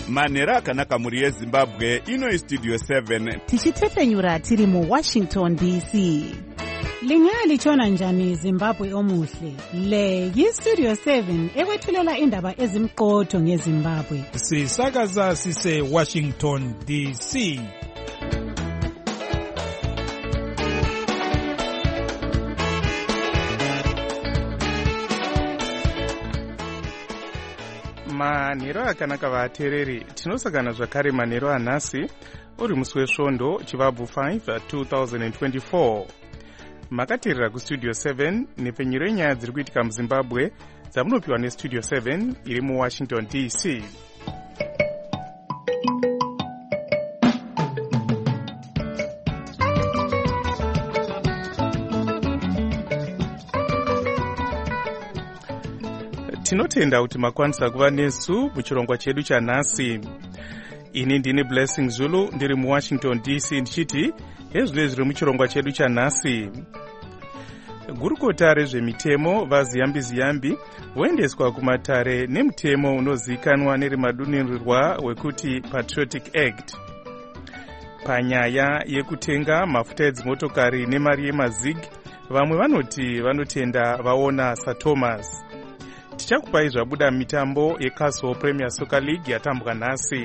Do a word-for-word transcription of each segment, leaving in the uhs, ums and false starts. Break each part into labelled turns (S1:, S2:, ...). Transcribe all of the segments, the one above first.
S1: manhero akanaka mhuri yezimbabwe. Ino istudio seven
S2: tichitefenyura tiri muwashington D C.
S3: Lingalitshona njani Zimbabwe omuhle? Le yistudio seven ekwethulela indaba ezimqotho ngeZimbabwe.
S4: Sisakaza sise Washington D C.
S5: manhero akanaka vateereri, tinosangana zvakare manhero anhasi uri musi wesvondo chivabvu five two thousand twenty-four. Makateerera kustudio seven nepfenyuro yenyaya dziri kuitika muzimbabwe dzamunopiwa nestudio seven iri muwashington D C. Tinotenda kuti makwanisa kuva nesu muchirongwa chedu chanhasi. Ini ndini Blessing Zulu ndiri muwashington D C ndichiti hezvino zviri muchirongwa chedu chanhasi. Gurukota rezvemitemo vaziyambi ziyambi voendeswa kumatare nemutemo unozivikanwa nerimadunirirwa wekuti Patriotic Act. Panyaya yekutenga mafuta edzimotokari nemari yemazig, vamwe vanoti vanotenda vaona saThomas. Tichakupai zvabuda mitambo yeCastle Premier Soccer League yatambwa nhasi.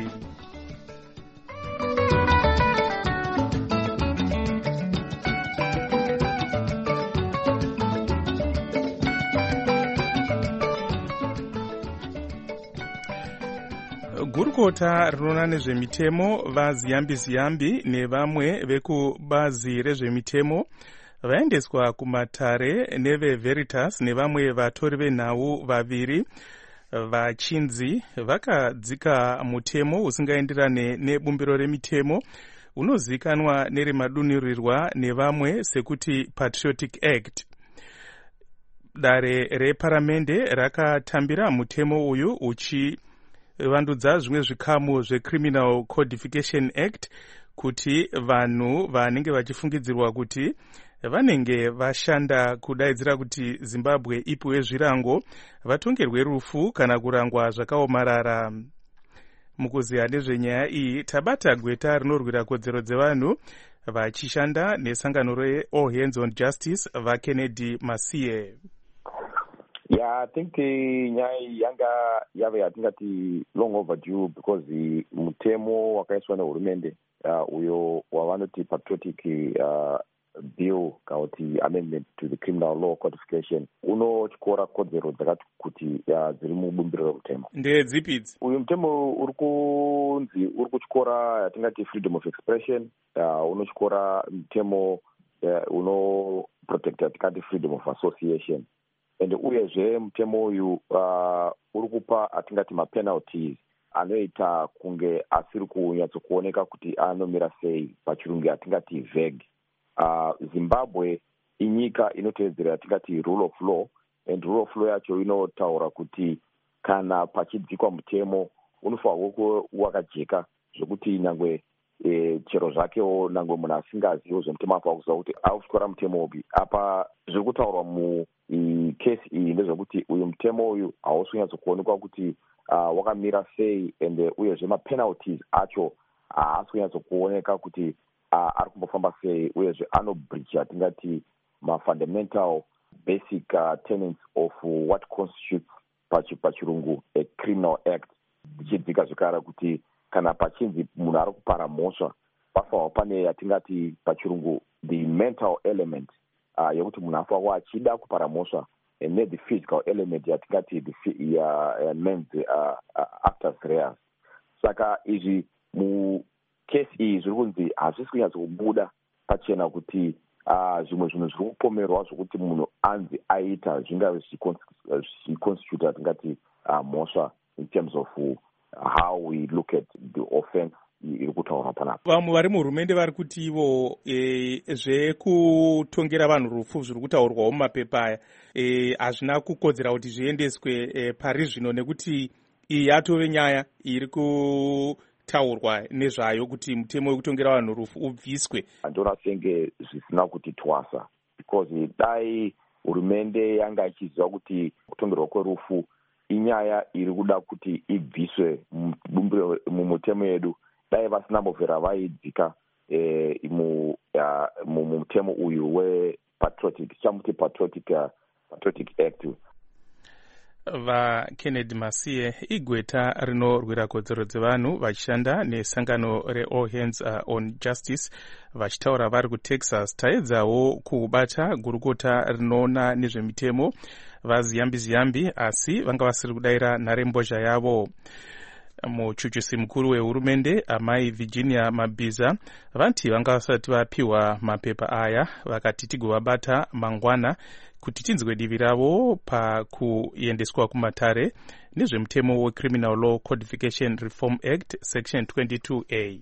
S5: Gurukota rinoona nezvemitemo vaziyambi ziyambi nevamwe vekubazi rezvemitemo vaendeswa kumatare neveVeritas nevamwe vatori venhau vaviri vachinzi vakadzika mutemo usingaenderane nebumbiro remitemo unozivikanwa nerimadunirirwa nevamwe sekuti Patriotic Act. Dare reparamende rakatambira mutemo uyu uchivandudza zvimwe zvikamu zveCriminal Codification Act kuti vanhu vanenge vachifungidzirwa kuti vanenge vashanda kudaidzira kuti Zimbabwe ipiwe zvirango vatongerwe rufu kana kurangwa zvakaomarara. Mukuziya nezvenyaya iyi tabata gweta rinorwira kodzero dzevanhu vachishanda nesangano reAll Hands on Justice vaKennedy Masiye.
S6: Yeah, I think nyaya yanga yave yatingati long overdue because mutemo wakaiswa nehurumende uh, uyo wavanoti Patriotic uh, bill kauti amendment to the criminal law codification unotyora kodzero dzakati kuti dziri mubumbiro remutemo.
S5: Ndedzipi idzi?
S6: Uyu mutemo uri kunzi uri kutyora yatingati freedom of expression, uh, unotyora mutemo uh, uno protect yatingati freedom of association, and uyezve mutemo uyu uh, uri kupa atingati mapenalties anoita kunge asiri kunyatsokuoneka kuti anomira sei, pachirungu yatingati vague. Uh, Zimbabwe inyika inotedzera yatingati rule of law, and rule of law yacho inotaura kuti kana pachidzikwa mutemo unofanirwa kuva wakajeka zvekuti nyangwe e, chero zvakewo nyangwe munhu asingazivi zvemutemo afa kuziva kuti akutyora mutemo upi. Apa zviri kutaurwa mukesi iyi ndezvekuti uyu mutemo uyu hausi kunyatsokuonekwa kuti uh, wakamira sei, and uyezve mapenalties acho haasi kunyatsokuoneka kuti Uh, ari kumbofamba sei, uyezve anobreach atingati mafundamental basic uh, tenets of uh, what constitutes pachirungu a criminal act, ichidzika zvikara kuti kana pachinzi munhu ari kupara mhosva pafanwa pane yatingati pachirungu the mental element uh, yekuti munhu afanwa achida kupara mhosva, and then the physical element yatingati the uh, uh, men's uh, uh, actors reas. Saka izvi mu kesi iyi zviri kunzi hazvisi kunyatsokubuda pachena kuti zvimwe zvinhu zviri kupomerwa zvokuti munhu anzi aita zvingave zvichiconstitute atingati mhosva in terms of how we look at the offense iri kutaura panapa.
S5: Vamwe vari muhurumende vari kuti ivo e, zvekutongera vanhu rufu zviri kutaurwawo mumapepa aya hazvina e, kukodzera kuti zviendeswe e, pari zvino, nekuti iyi yatove nyaya iri ku taurwa nezvayo kuti mutemo wekutongera vanhu rufu ubviswe.
S6: Andona senge zvisina kuti twasa, because dai hurumende yanga ichiziva kuti kutongerwa kwerufu inyaya iri kuda kuti ibviswe mumutemo yedu. Dai vasinambobvera vaidzika mumutemo uyu wepatriotic, tichamuti patriotic patriotic act.
S5: VaKennedy Masiye, igweta rinorwira kodzero dzevanhu vachishanda nesangano reAll Hands on Justice vachitaura vari kuTexas, taedzawo kubata gurukota rinoona nezvemitemo vaziyambi-ziyambi, asi vanga vasiri kudayira nharembozha yavo. Muchuchusi mukuru wehurumende amai Virginia Mabhiza vanti vanga vasati vapiwa mapepa aya, vakati tigovabata mangwana kuti tinzwe divi ravo pakuendeswa kumatare nezvemutemo weCriminal Law Codification Reform Act section twenty-two A.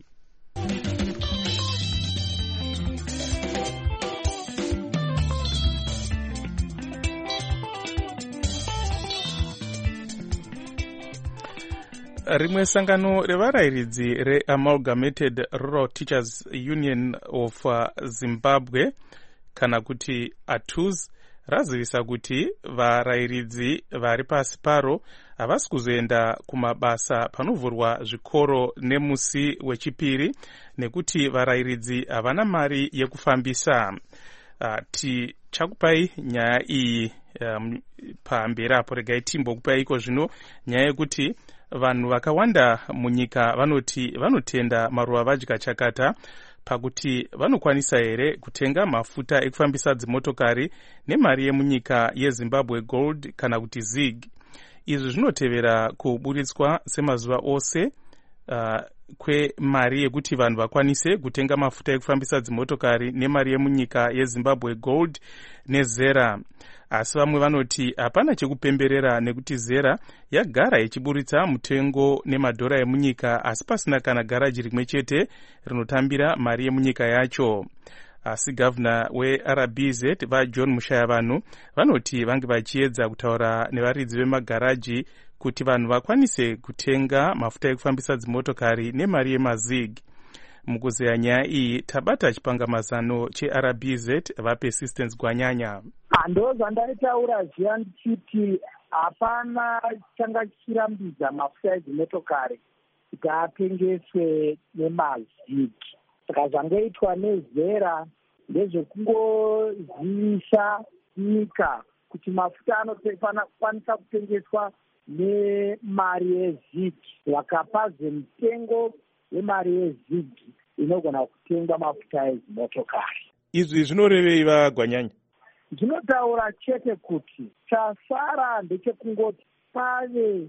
S5: Rimwe sangano revarayiridzi reAmalgamated Rural Teachers Union of Zimbabwe kana kuti A T U Z razivisa kuti varayiridzi vari pasi paro havasi kuzoenda kumabasa panovhurwa zvikoro nemusi wechipiri nekuti varayiridzi havana mari yekufambisa. Uh, tichakupai nyaya iyi um, pamberi apo. Regai timbokupai iko zvino nyaya yekuti vanhu vakawanda munyika vanoti vanotenda maruva vadya chakata pakuti vanokwanisa here kutenga mafuta ekufambisa dzimotokari nemari yemunyika yeZimbabwe Gold kana kuti zig. Izvi zvinotevera kuburitswa semazuva ose uh, kwemari yekuti vanhu vakwanise kutenga mafuta ekufambisa dzimotokari nemari yemunyika yeZimbabwe Gold neZera. Asi vamwe vanoti hapana chekupemberera nekuti Zera yagara ichiburitsa mutengo nemadhora emunyika asi pasina kana garaji rimwe chete rinotambira mari yemunyika yacho. Asi gavana weR B Z vaJohn Mushayavanhu vanoti vange vachiedza kutaura nevaridzi vemagaraji kuti vanhu vakwanise kutenga mafuta ekufambisa dzimotokari nemari yemazig. Mukuzeya nyaya iyi tabata chipangamazano cheR B Z vaPersistence Gwanyanya.
S7: Ndo zvandaitaura zviya ndichiti hapana changa chichirambidza mafuta edzimotokari kuti atengeswe nemazigi. Saka zvangoitwa neZera ndezvekungozivisa nyika kuti mafuta anokwanisa kutengeswa nemari yezigi, vakapaze mutengo wemari yezigi inogona kutenga mafuta edzimotokari.
S5: Izvi zvinorevei vaGwanyanya?
S7: Zvinotaura chete kuti chasara ndechekungoti pave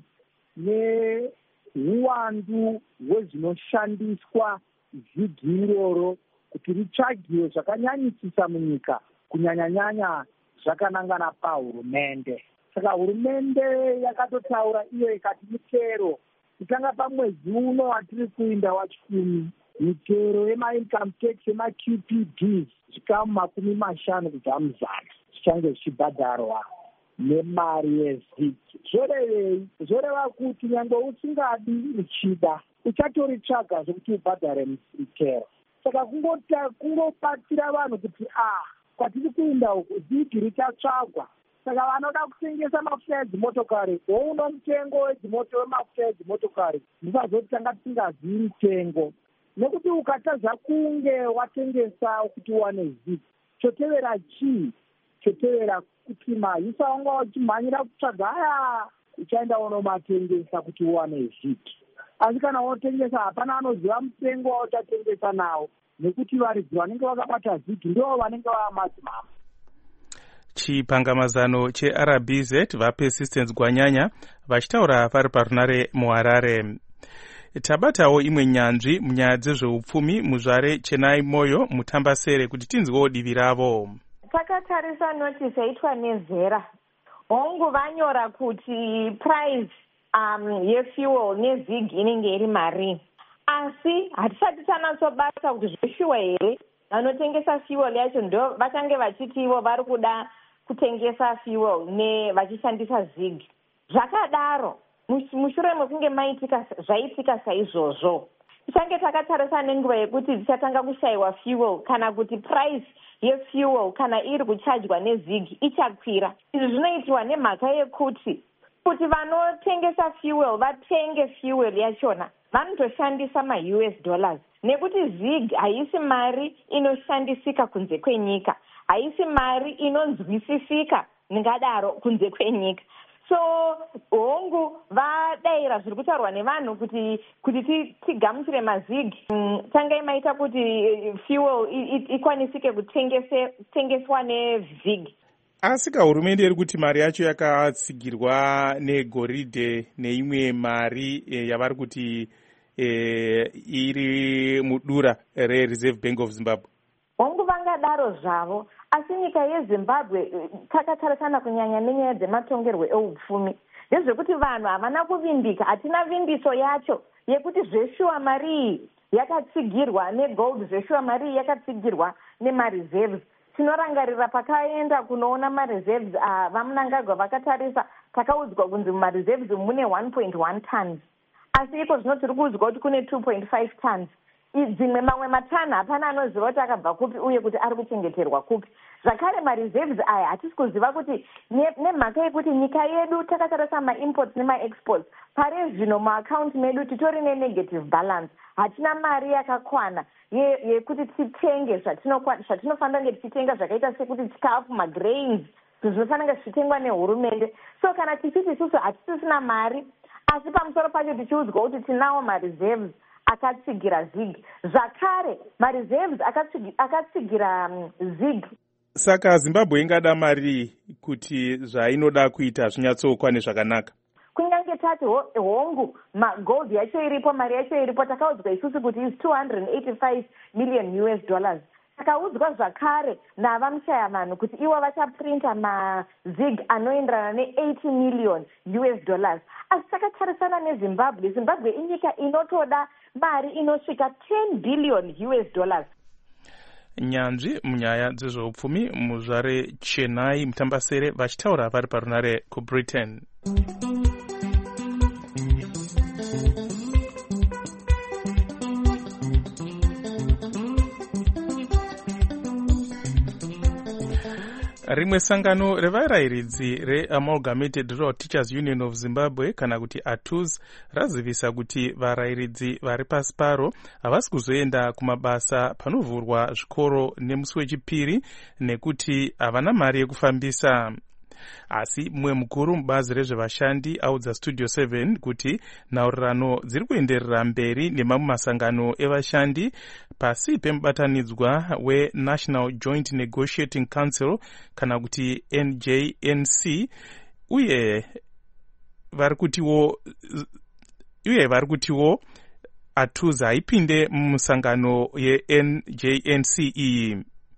S7: neuwandu hwezvinoshandiswa zigi iroro kuti ritsvagiwe zvakanyanyisisa munyika, kunyanya-nyanya zvakanangana pahurumende. Saka hurumende yakatotaura iyo ikati mitero kutanga pamwedzi uno watiri kuinda wachikumi, mitero yemaincome tax yemaQ P Ds zvikamu makumi mashanu kubva muzana zvichange zvichibhadharwa nemari yezigi. Zvorevei? Zvoreva kuti nyange usingadi uchida uchatoritsvaga zvokuti ubhadhare mitero. Saka kungobatsira vanhu kuti ah kwatiri kuinda uku zigi richatsvagwa. Saka vanoda kutengesa mafuta edzimotokari wouno mutengo wedzimoto wemafuta edzimotokari ndisazoti tanga tisingazivi mutengo, nekuti ukatadza kunge watengesa kuti uwane zigi chotevera chii? Chotevera kuti mahisa wanga uchimhanyira kutsvaga aya uchaenda unomatengesa kuti uwane zigi. Asi kana wotengesa hapana anoziva mutengo wauchatengesa nawo, nekuti varidzi vanenge vakabata zigi ndivo vanenge vamadzimama.
S5: Chipangamazano cheR B Z vaPersistence Gwanyanya vachitaura vari parunare muHarare. Tabatawo imwe nyanzvi munyaya dzezveupfumi muzvare Chenai Moyo mutambasere kuti tinzwewo divi ravo.
S8: Takatarisa notice yaitwa neZera. Hongu vanyora kuti price um, yefuel nezig inenge iri mari. Asi hatisati tanatsobata kuti zveshuwa here vanotengesa fuel yacho ndo vachange vachiti ivo vari kuda kutengesa fuel ne vachishandisa zig. Zvakadaro mushure mekunge maitika zvaitika saizvozvo tichange takatarisa nenguva yekuti tichatanga kushayiwa fuel kana kuti price yefuel kana iri kuchajwa nezig ichakwira. Izvi zvinoitwa nemhaka yekuti kuti vanotengesa fuel vatenge fuel yachona vanotoshandisa ma-U S dollars, nekuti zig haisi mari inoshandisika kunze kwenyika, haisi mari inonzwisisika ningadaro kunze kwenyika. So hongu vadaira zviri kutaurwa nevanhu kuti kuti tigamuchire mazig mm, tangai maita kuti fuel ikwanisike kutengeswa nezig.
S5: Asi hurumende iri kuti mari yacho yakatsigirwa negoridhe neimwe mari e, yavari kuti e, iri mudura reReserve Bank of Zimbabwe.
S8: Hongu vangadaro zvavo, asi nyika yeZimbabwe takatarisana kunyanya nenyaya dzematongerwo eupfumi ndezvekuti vanhu havana kuvimbika, hatina vimbiso yacho yekuti zveshuwa mari iyi yakatsigirwa negold, zveshuwa mari iyi yakatsigirwa nemareserves. Tinorangarira pakaenda kunoona mareserves uh, vamunangagwa vakatarisa takaudzwa kunzi mumareserves mune one point one tons, asi iko zvino tiri kuudzwa kuti kune two point five tons. Dzimwe mamwe matani hapana anoziva kuti akabva kupi uye kuti ari kuchengeterwa kupi. Zvakare mareserves aya hatisi kuziva kuti nemhaka ne yekuti nyika yedu takatarisa maimports nemaexports, pari zvino muaccount medu titori nenegative balance, hatina mari yakakwana yekuti ye titenge zvatinofanira kunge tichitenga zvakaita sekuti chikafu, magrains, zvinofanira kunge zvichitengwa nehurumende. So kana tichiti isusu hatisisina mari, asi pamusoro pacho tichiudzwa kuti tinawo mareserves akatsigira zig, zvakare mareserves akatsigira um, zig.
S5: Saka Zimbabwe ingada mari kuti zvainoda kuita zvinyatsokwane zvakanaka.
S8: Kunyange tati hongu gold yacho iripo, mari yacho iripo, takaudzwa isusu kuti is two hundred eighty-five million U S dollars. Takaudzwa zvakare navamushaya vanhu kuti ivo vachaprinta mazig anoenderana ne-eighty million U S dollars. Asi takatarisana neZimbabwe, Zimbabwe inyika inotoda mari inosvika ten billion U S dollars.
S5: Nyanzvi munyaya dzezveupfumi muzvare Chennai Mutambasere vachitaura vari parunare kuBritain. Rimwe sangano revarayiridzi reAmalgamated Rural Teachers Union of Zimbabwe kana kuti A T U Z razivisa kuti varayiridzi vari pasi paro havasi kuzoenda kumabasa panovhurwa zvikoro nemusi wechipiri nekuti havana mari yekufambisa. Asi mumwe mukuru mubazi rezvevashandi audza Studio seven kuti nhaurirano dziri kuenderera mberi nemamwe masangano evashandi pasi pemubatanidzwa weNational Joint Negotiating Council kana kuti N J N C, uye vari kutiwo uye vari kutiwo A T U Z haipinde mumusangano yeN J N C iyi.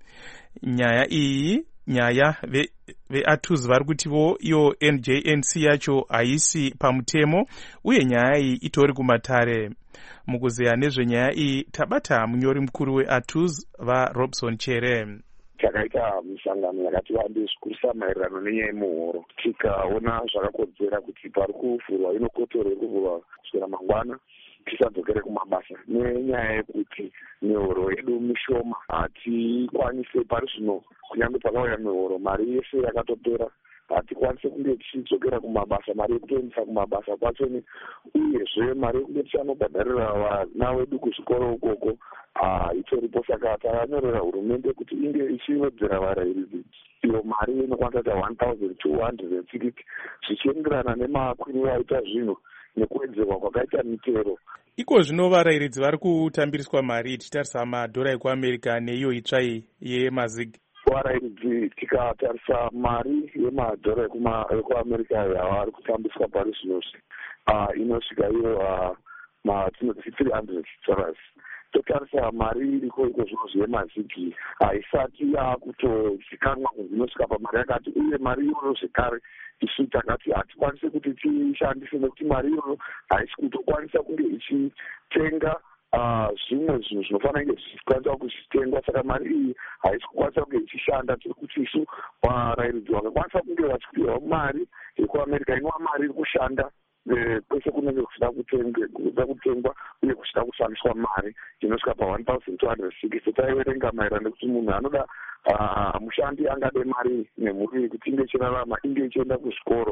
S5: Nyaya iyi nyaya ve ve-A T U Z vari kutivo iyo N J N C yacho haisi pamutemo uye nyaya iyi itori kumatare. Mukuzeya nezvenyaya iyi tabata munyori mukuru we-A T U Z vaRobson Chere.
S9: Takaita misangano yakati wande zvikurisa maererano nenyaya yemuhoro, tikaona zvakakodzera kuti pari kuvhurwa inokotora kuvhurwa kuswera mangwana tisadzokere kumabasa nenyaya yekuti mihoro yedu mishoma, hatikwanise pari zvino kunyange pakauya mihoro mari yese yakatopera, hatikwanise kunge tichidzokera kumabasa, mari yekutoendesa kumabasa kwachoni, uyezve mari yekunge tichanobhadharira vana vedu kuzvikoro ukoko itoripo. Saka takanyorera hurumende kuti inge ichiwedzera varayiridzi iyo mari inokwanisa kuita one thousand two hundred sixty zvichienderana nemakwiriro aita zvinhu nekuwedzerwa kwakaita mitero.
S5: Iko zvino varayiridzi vari kutambiriswa mari tichitarisa madhora ekuAmerica neiyo itsva yemazig.
S9: Varayiridzi tikatarisa mari yemadhora ekuAmerica yavari kutambiswa pari zvinozvi inosvika iyo matinoti three hundred dollars. Totarisa mari iriko iko zvinozvi yemazigi haisati yakutozikanwa kunzi inosvika pamari yakati, uye mari iyoyo zvekare isu takati hatikwanise kuti tishandise nekuti mari iyoyo haisi kutokwanisa kunge ichitenga zvimwe zvinhu zvinofanira kunge zvichikwanisa kuchitengwa. Saka mari iyi haisi kukwanisa kunge ichishanda. Tiri kuti isu varayiridzi vakakwanisa kunge vachipiwa mari yekuAmerica inova mari iri kushanda kwese kunenge kuchida kutengwa uye kuchida kushandiswa mari inosvika pa one thousand two hundred sixty. Taiverenga maererano nekuti munhu anoda mushandi angade mari nemhuri kuti inge ichirarama, inge ichienda kuzvikoro,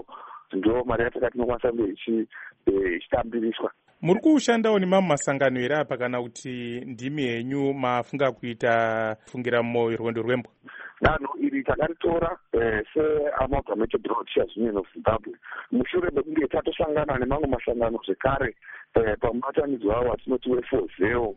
S9: ndo mari yacho katinokwanisa kunge ichitambiriswa.
S5: Muri kushandawo nemamwe masangano here apa kana kuti ndimi henyu mafunga kuita fungira murwendo rwembwa?
S9: Danho iri takaritora seamalgamated road teachers union of Zimbabwe mushure mekunge tatosangana nemamwe masangano zvekare pamubatanidzo wavo watinoti wefozeo.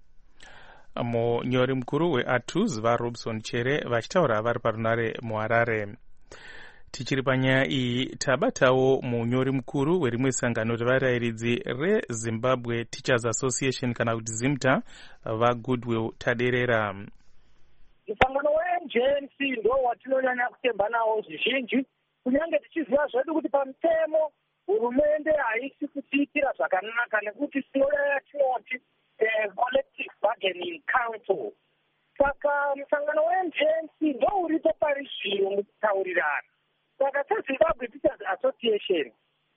S5: Munyori mukuru weATUZ vaRobson Chere vachitaura vari parunare muHarare. Tichiri panyaya iyi tabatawo munyori mukuru werimwe sangano revarairidzi reZimbabwe Teachers Association kana kuti ZIMTA vaGoodwill Taderera.
S7: Musangano weN J N C ndo watinonyanya kutemba nawo zvizhinji, kunyange tichiziva zvedu kuti pamutemo hurumende haisi kutiitira zvakanaka nekuti sinoya yatinoti collective bargaining council. Saka musangano weN J N C ndo uripo pari zvino mukutaurirana. Saka seZimbabwe Teachers Association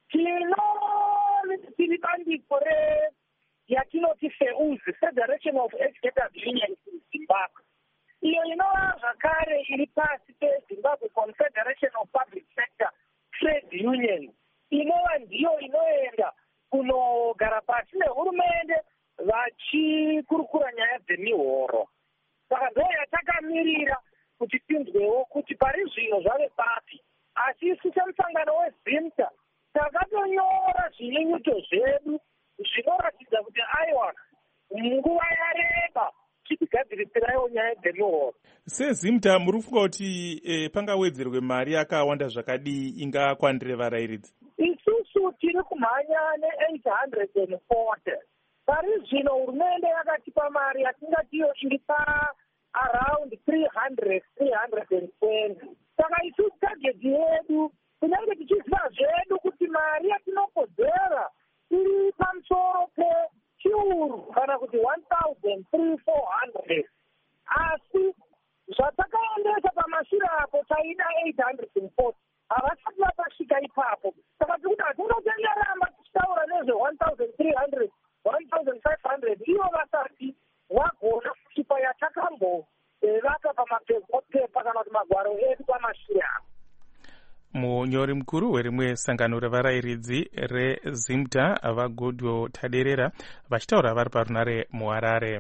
S7: tino tiri bandiko re yatinoti FEUZ, Federation of Educators Unions in Zimbabwe, iyo inova zvakare iri pasi peZimbabwe Confederation of Public Sector Trade Unions, inova ndiyo inoenda kunogara pasi nehurumende vachikurukura nyaya dzemihoro. Saka ndo yatakamirira kuti tinzwewo kuti pari zvino zvave papi. Asi isu semusangano weZIMTA takatonyora zvinyunyuto zvedu zvinoratidza kuti aiwa nguva yareba tichigadzirisirai nyaya dzemihoro.
S5: SeZIMTA muri kufunga kuti eh, pangawedzerwe mari yakawanda zvakadii ingakwanire varairidzi?
S7: Isusu tiri kumhanya ne-eight hundred forty. Pari zvino hurumende yakatipa mari yatingatiyo iri pa around three hundred, three hundred twenty. Saka isusu tageti yedu kunyange tichiziva zvedu kuti mari yatinokodzera iri pamusoro pechiuru kana kuti one thousand three four hundred. Asi zvatakaendesa pamashure apo taida eight hundred forty havasati vapasvika ipapo. Saka tikuti hatingotenderamba tichitaura nezve one thousand three hundred, one thousand five hundred ivo vasati vagona kusvipa yatakambovaka pamapepa kana kuti magwaro edu pamashure apo.
S5: Munyori mukuru werimwe sangano revarairidzi reZIMTA vaGoodwill Taderera vachitaura vari parunare muHarare.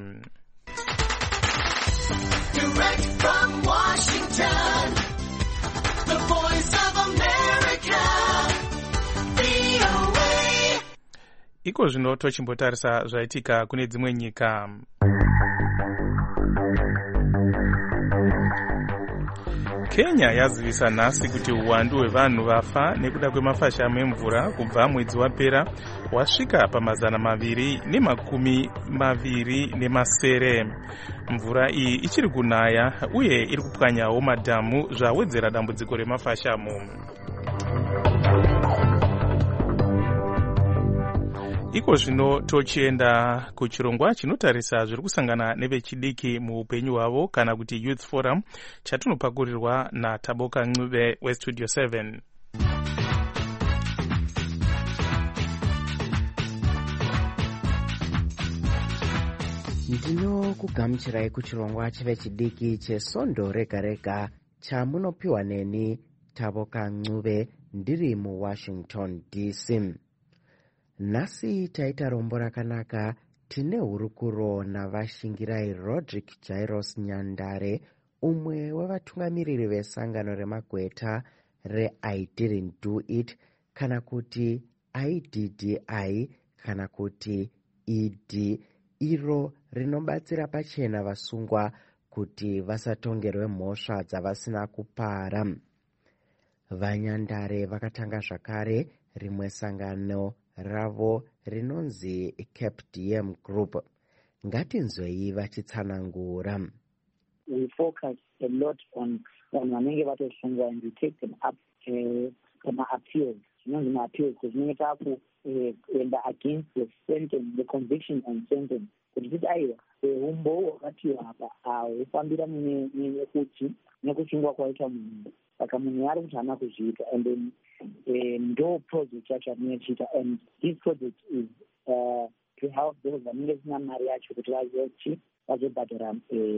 S10: Direct from Washington, the voice of America, V O A.
S5: Iko zvino tochimbotarisa zvaitika kune dzimwe nyika. Kenya yazivisa nhasi kuti uwandu hwevanhu vafa nekuda kwemafashamo emvura kubva mwedzi wapera wasvika pamazana maviri nemakumi maviri nemasere. Mvura iyi ichiri kunaya uye iri kupwanyawo madhamu zvawedzera dambudziko remafashamo. Iko zvino tochienda kuchirongwa chinotarisa zviri kusangana nevechidiki muupenyu hwavo kana kuti Youth Forum chatinopakurirwa naTaboka Ncube weStudio seven.
S11: Ndinokugamuchirai kuchirongwa chevechidiki cheSondo rega rega chamunopiwa neni Taboka Ncube ndiri muWashington D C. Nhasi taita rombo rakanaka tine hurukuro navashingirai Rodrick Jairus Nyandare, umwe wevatungamiriri vesangano remagweta reI Didn't Do It kana kuti I D D I kana kuti E D, iro rinobatsira pachena vasungwa kuti vasatongerwe mhosva dzavasina kupara. Vanyandare vakatanga zvakare rimwe sangano ravo rinonzi Cape D M Group. Ngatinzwei vachitsanangura.
S7: We focus a lot on on vanenge vatosungwa and we take them up kana uh, appeals. Zvinonzi ma-appeals zvinenge takuenda uh, against the sentence, the conviction and sentence. Kuti titi aiwa umbo hwakatiwa apa hufambira nekuti nekusungwa kwaita munhu. Saka munhu ari kuti hana kuzviita and then ndo project yacho atinochiita, and this project is uh, to help those vanenge sina mari yacho kuti vazochi vazobhadhara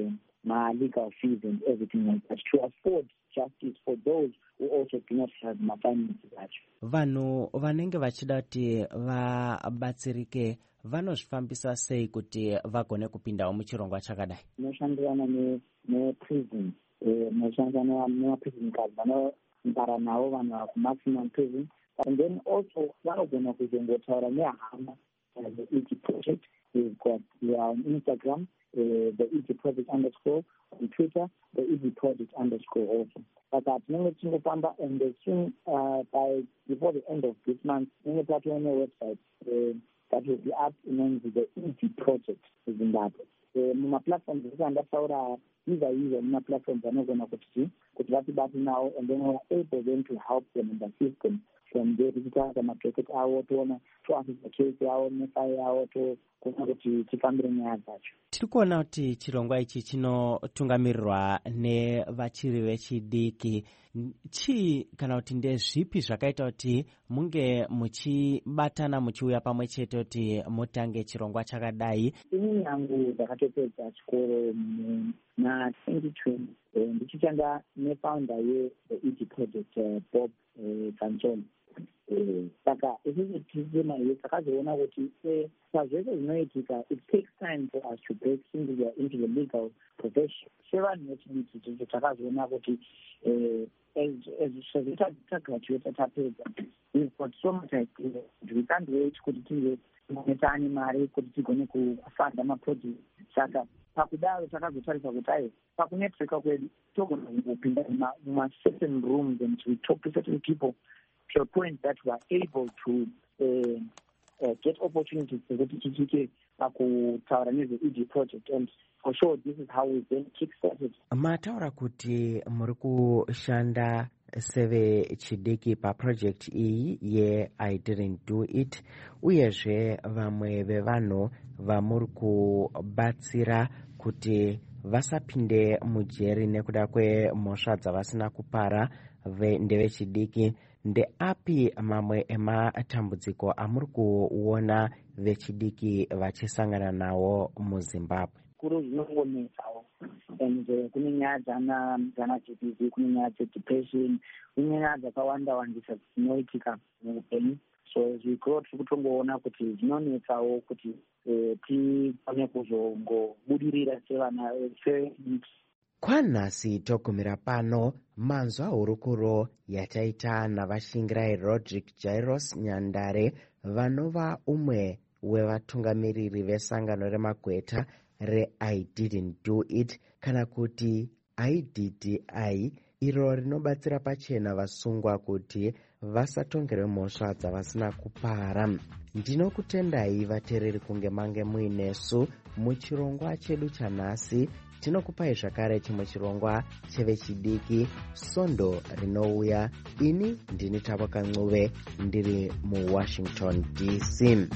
S7: ma-legal fees and everything like that, to afford justice for those who also do not have mafinances acho.
S11: vanhu vanenge vachida kuti vabatsirike vanozvifambisa sei kuti vagone kupindawo muchirongwa chakadai?
S7: Tinoshandirana neprison, tinoshandirana nemaprison guards vanogara navo vanhu ava kumaximum prison, and then also vanogona kuzongotaura nehama the E G project. We've got we are on Instagram, uh, the E G project underscore, on Twitter, the E G project underscore also. But that tinenge tichingofamba, and soon uh, by before the end of this month, tinenge tatoona website uh, that will be up in the E G project Zimbabwe. Mumaplatforms ekandataura iza iza mumaplatforms anogona kuti kuti vatibate nawo, and then we're able then to help them in the system. From there tichitsvaka maproject avo toona toasisa case yavo nefai yavo tokuona kuti tifambire nyaya dzacho.
S11: Tiri kuona kuti chirongwa ichi chinotungamirirwa nevachiri vechidiki. Chii kana kuti ndezvipi zvakaita kuti munge muchibatana muchiuya pamwe chete kuti mutange chirongwa chakadai?
S7: Ini yangu ndakatopedza chikoro na twenty twenty ndichichanga nefounder ye-E G project Bob Kanchoni. Saka isisi tisema hiyo takazoona kuti pazvese zvinoitika, it takes time for us to break into the, into the legal profession. Sevanhu vechidiki takazoona kuti sezvita tagraduate tapedza, we've got so much idea. We can't wait kuti tive monetani mari kuti tigone kufanda maproject. Saka pakudaro takazotarisa kuti ai pakunetworka kwedu togona kupinda muma-certain rooms and we talk to certain people to a point that we are able to uh, uh, get opportunities kuti tichike pakutaura nezve-E G project, and for sure this is how we then kick-started.
S11: Mataura kuti muri kushanda sevechidiki paproject iyi ye I didn't do it, uyezve vamwe vevanhu vamuri kubatsira kuti vasapinde mujeri nekuda kwemhosva dzavasina kupara ndevechidiki. Ndeapi mamwe ematambudziko amuri kuona vechidiki vachisangana nawo muZimbabwe?
S7: Kuro zvinongonetsawo, and kune nyaya dzana G B V, kune nyaya dzedepression, kune nyaya dzakawanda wandisa dzinoitika muupenyu. So zvikuru tiri kutongoona kuti zvinonetsawo kuti tikone kuzongobudirira sevana vechidiki.
S11: Kwanhasi togumira pano manzwa hurukuro yataita navashingirai Rodrick Jairus Nyandare, vanova umwe wevatungamiriri vesangano remagweta re-I didn't do it, kana kuti I D D I, iro rinobatsira pachena vasungwa kuti vasatongerwe mhosva dzavasina kupara. Ndinokutendai vateereri kunge mange muinesu muchirongwa chedu chanhasi. Tinokupai zvakare chimwe chirongwa chevechidiki Sondo rinouya. Ini ndini Tabo Kancuve ndiri muWashington D C.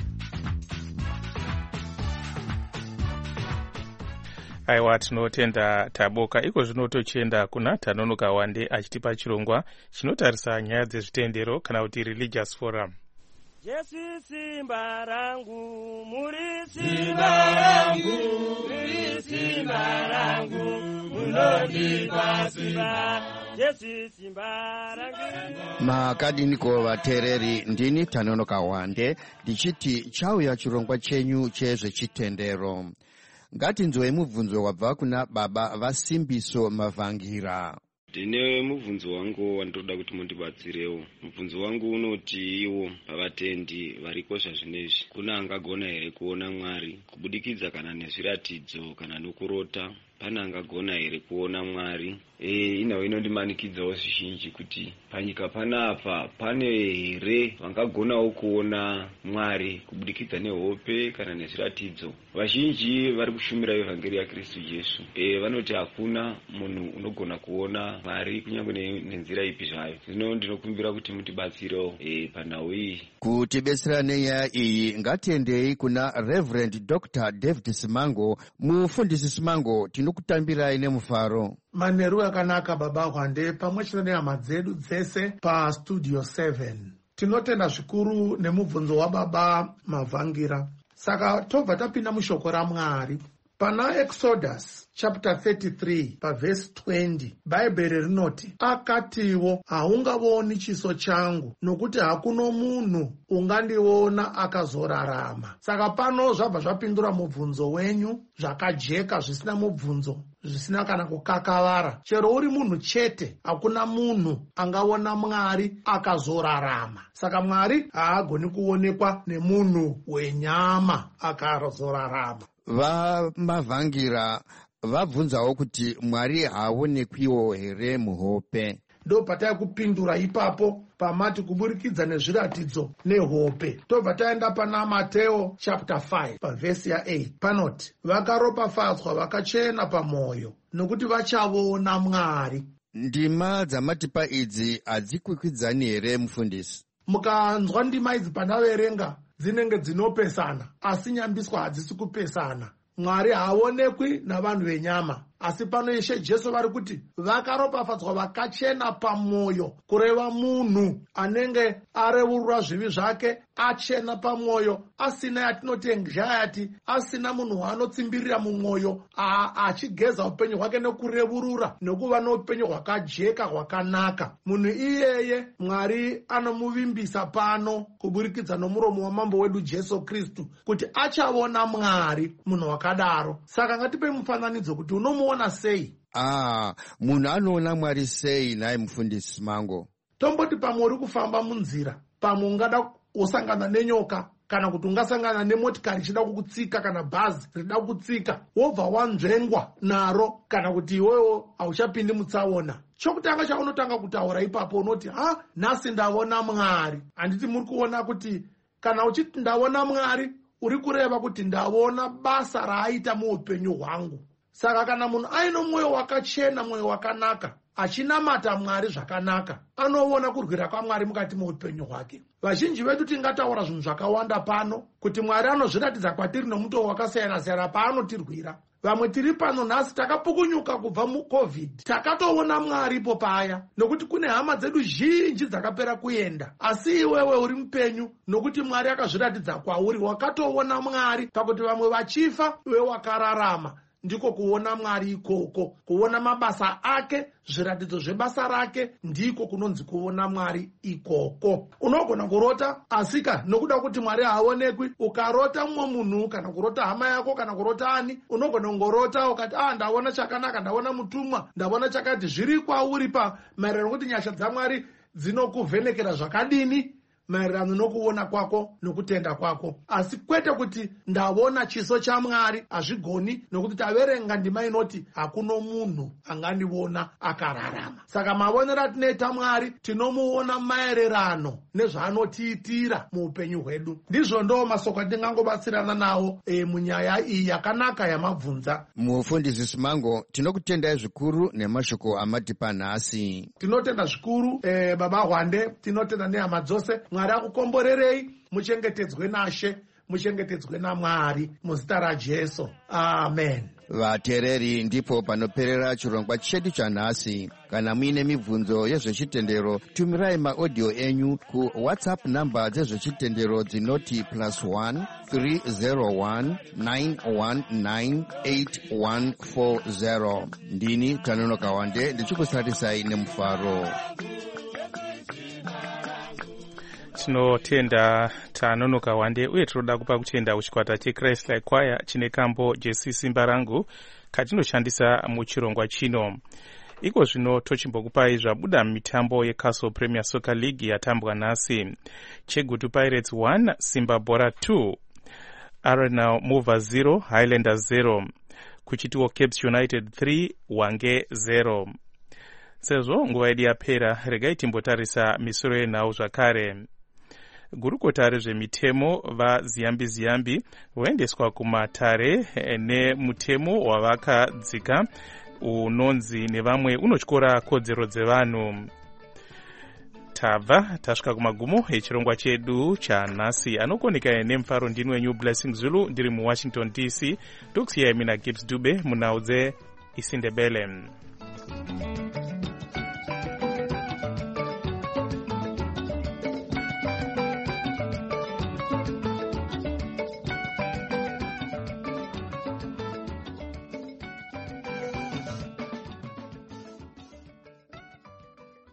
S5: Aiwa, tinotenda Taboka. Iko zvino tochienda kuna Tanonoka Wande achitipa chirongwa chinotarisa nyaya dzezvitendero kana kuti religious forum.
S12: Jesu simba rangu, muri simba rangu, muri simba rangu, munondipa simba. Jesu simba rangu.
S13: Makadiniko vateereri, ndini Tanonoka Wande ndichiti chauya chirongwa chenyu chezvechitendero. Ngatinzwe mubvunzo wabva kuna baba Vasimbiso Mavangira.
S14: Ndine mubvunzo wangu wandoda kuti mundibatsirewo. Mubvunzo wangu unoti iwo pavatendi variko zvazvinezvi, kuna angagona here kuona Mwari kubudikidza kana nezviratidzo kana nokurota? Pana angagona here kuona Mwari? Eh, inawo inondimanikidzawo zvizhinji kuti panyika panapa pane here vangagonawo kuona Mwari kubudikidza nehope kana nezviratidzo? Vazhinji vari kushumira evhangeri yaKristu Jesu eh vanoti hakuna munhu unogona kuona Mwari kunyange nenzira ipi zvayo. Zvino ndinokumbira kuti mutibatsirewo eh panhau iyi.
S13: Kutibetsera nenyaya iyi ngatiendei kuna Reverend Doctor David Simango. Mufundisi Simango, tinokutambirai nemufaro.
S15: Manheru akanaka baba Wande pamwe chete nehama dzedu dzese pa Studio seven. Tinotenda zvikuru nemubvunzo wababa Mavangira. Saka tobva tapinda mushoko raMwari. Pana Exodus chapter thirty-three pavhesi twenty bhaibheri rinoti, akatiwo haungaoni chiso changu nokuti hakuno munhu ungandiona akazorarama. Saka pano zvabva zvapindura mubvunzo wenyu zvakajeka, zvisina mubvunzo, zvisina kana kukakavara. Chero uri munhu chete, hakuna munhu angaona Mwari akazorarama. Saka Mwari haagoni kuonekwa nemunhu wenyama akazorarama.
S13: Vamavhangira vabvunzawo kuti Mwari haaonekwiwo here muhope.
S15: Ndo patai kupindura ipapo pamati kuburikidza nezviratidzo nehope. Tobva taenda pana Mateo chapter five pavhesi ya eight panoti, vakaropafadzwa vakachena pamwoyo nokuti vachaona Mwari.
S13: Ndima dzamatipa idzi hadzikwikwidzani here mufundisi?
S15: Mukanzwa ndima idzi pandaverenga dzinenge dzinopesana, asi nyambiswa hadzisi kupesana. Mwari haaonekwi navanhu venyama, asi pano Ishe Jesu vari kuti vakaropafadzwa vakachena pamwoyo, kureva munhu anenge arevurura zvivi zvake, achena pamwoyo, asina yatinoti anxiety, asina munhu waanotsimbirira mumwoyo, achigeza upenyu hwake nekurevurura nekuva noupenyu hwakajeka hwakanaka. Munhu iyeye Mwari anomuvimbisa pano kuburikidza nomuromo wamambo wedu Jesu Kristu kuti achaona Mwari munhu wakadaro. Saka ngatipe mufananidzo kuti unomuona sei?
S13: Ah, munhu anoona Mwari sei naye mufundisi Mango?
S15: Tomboti pamwe uri kufamba munzira, pamwe ungada usangana nenyoka, kana kuti ungasangana nemotikari ichida kukutsika, kana bhazi rida kukutsika, wobva wanzvengwa naro, kana kuti iwewo hauchapindi mutsaona. Chokutanga chaunotanga kutaura ipapo unoti, ha, nhasi ndaona Mwari. Handiti muri kuona kuti kana uchiti ndaona Mwari, uri kureva kuti ndaona basa raaita muupenyu hwangu. Saka kana munhu aino mwoyo wakachena, mwoyo wakanaka, achinamata Mwari zvakanaka, anoona kurwira kwaMwari mukati muupenyu hwake. Vazhinji vedu tingataura zvinhu zvakawanda pano kuti Mwari anozviratidza kwatiri nomutoo wakasiyana-siyana paanotirwira. Vamwe tiri pano nhasi takapukunyuka kubva muCovid, takatoona Mwari ipo paya, nokuti kune hama dzedu zhinji dzakapera kuenda. Asi iwewe uri mupenyu nokuti Mwari akazviratidza kwauri, wakatoona Mwari pakuti vamwe vachifa iwe wakararama. Ndiko kuona Mwari ikoko, kuona mabasa ake, zviratidzo zvebasa rake, ndiko kunonzi kuona Mwari ikoko. Unogona kurota asika nokuda kuti Mwari haaonekwi, ukarota mumwe munhu, kana kurota hama yako, kana kurota ani, unogona kungorota ukati, ah, ndaona chakanaka, ndaona mutumwa, ndaona chakati. Zviri kwauri pa maererano kuti nyasha dzaMwari dzinokuvhenekera zvakadini maererano nokuona kwako nokutenda kwako. Asi kwete kuti ndaona chiso chaMwari, hazvigoni, nokuti taverenga ndima inoti hakuno munhu angandiona akararama. Saka mavonero atinoita Mwari tinomuona maererano nezvaanotiitira muupenyu hwedu. Ndizvo ndo masoko atingangobatsirana nawo e, munyaya iyi yakanaka yamabvunza.
S13: Mufundisi Simango, tinokutendai zvikuru nemashoko amatipa nhasi.
S15: Tinotenda zvikuru e, baba Hwande, tinotenda nehama dzose. Mwari akukomborerei, muchengetedzwe naShe, muchengetedzwe naMwari muzita raJesu. Amen.
S13: Vateereri, ndipo panoperera chirongwa chedu chanhasi. Kana muine mibvunzo yezvechitendero, tumirai maaudio enyu ku WhatsApp namba dzezvechitendero dzinoti plus one three zero one nine one nine eight one four zero. Ndini Kanonoka Wande ndichikusatisai nemufaro.
S5: Tinotenda Tanonoka Wande uye tinoda kupa kutenda kuchikwata cheChrist Like Choir chine kambo Jesu Simba Rangu katinoshandisa muchirongwa chino. Iko zvino tochimbokupai zvabuda mitambo yeCastle Premier Soccer League yatambwa nhasi. Chegutu Pirates one, Simba Bora two, Arsenal Movers zero, Highlanders zero, kuchitiwo Caps United three, Wange zero. Sezvo nguva yedu yapera, regai timbotarisa misoro yenhau zvakare. Gurukota rezvemitemo vaZiyambi Ziyambi voendeswa kumatare nemutemo wavakadzika unonzi nevamwe unotyora kodzero dzevanhu. Tabva tasvika kumagumo echirongwa chedu chanhasi. Anokoneka nemufaro ndini wenyu Blessing Zulu, ndiri muWashington D C. Tokusiyai mina Gibbs Dube munhau dzeIsindebele.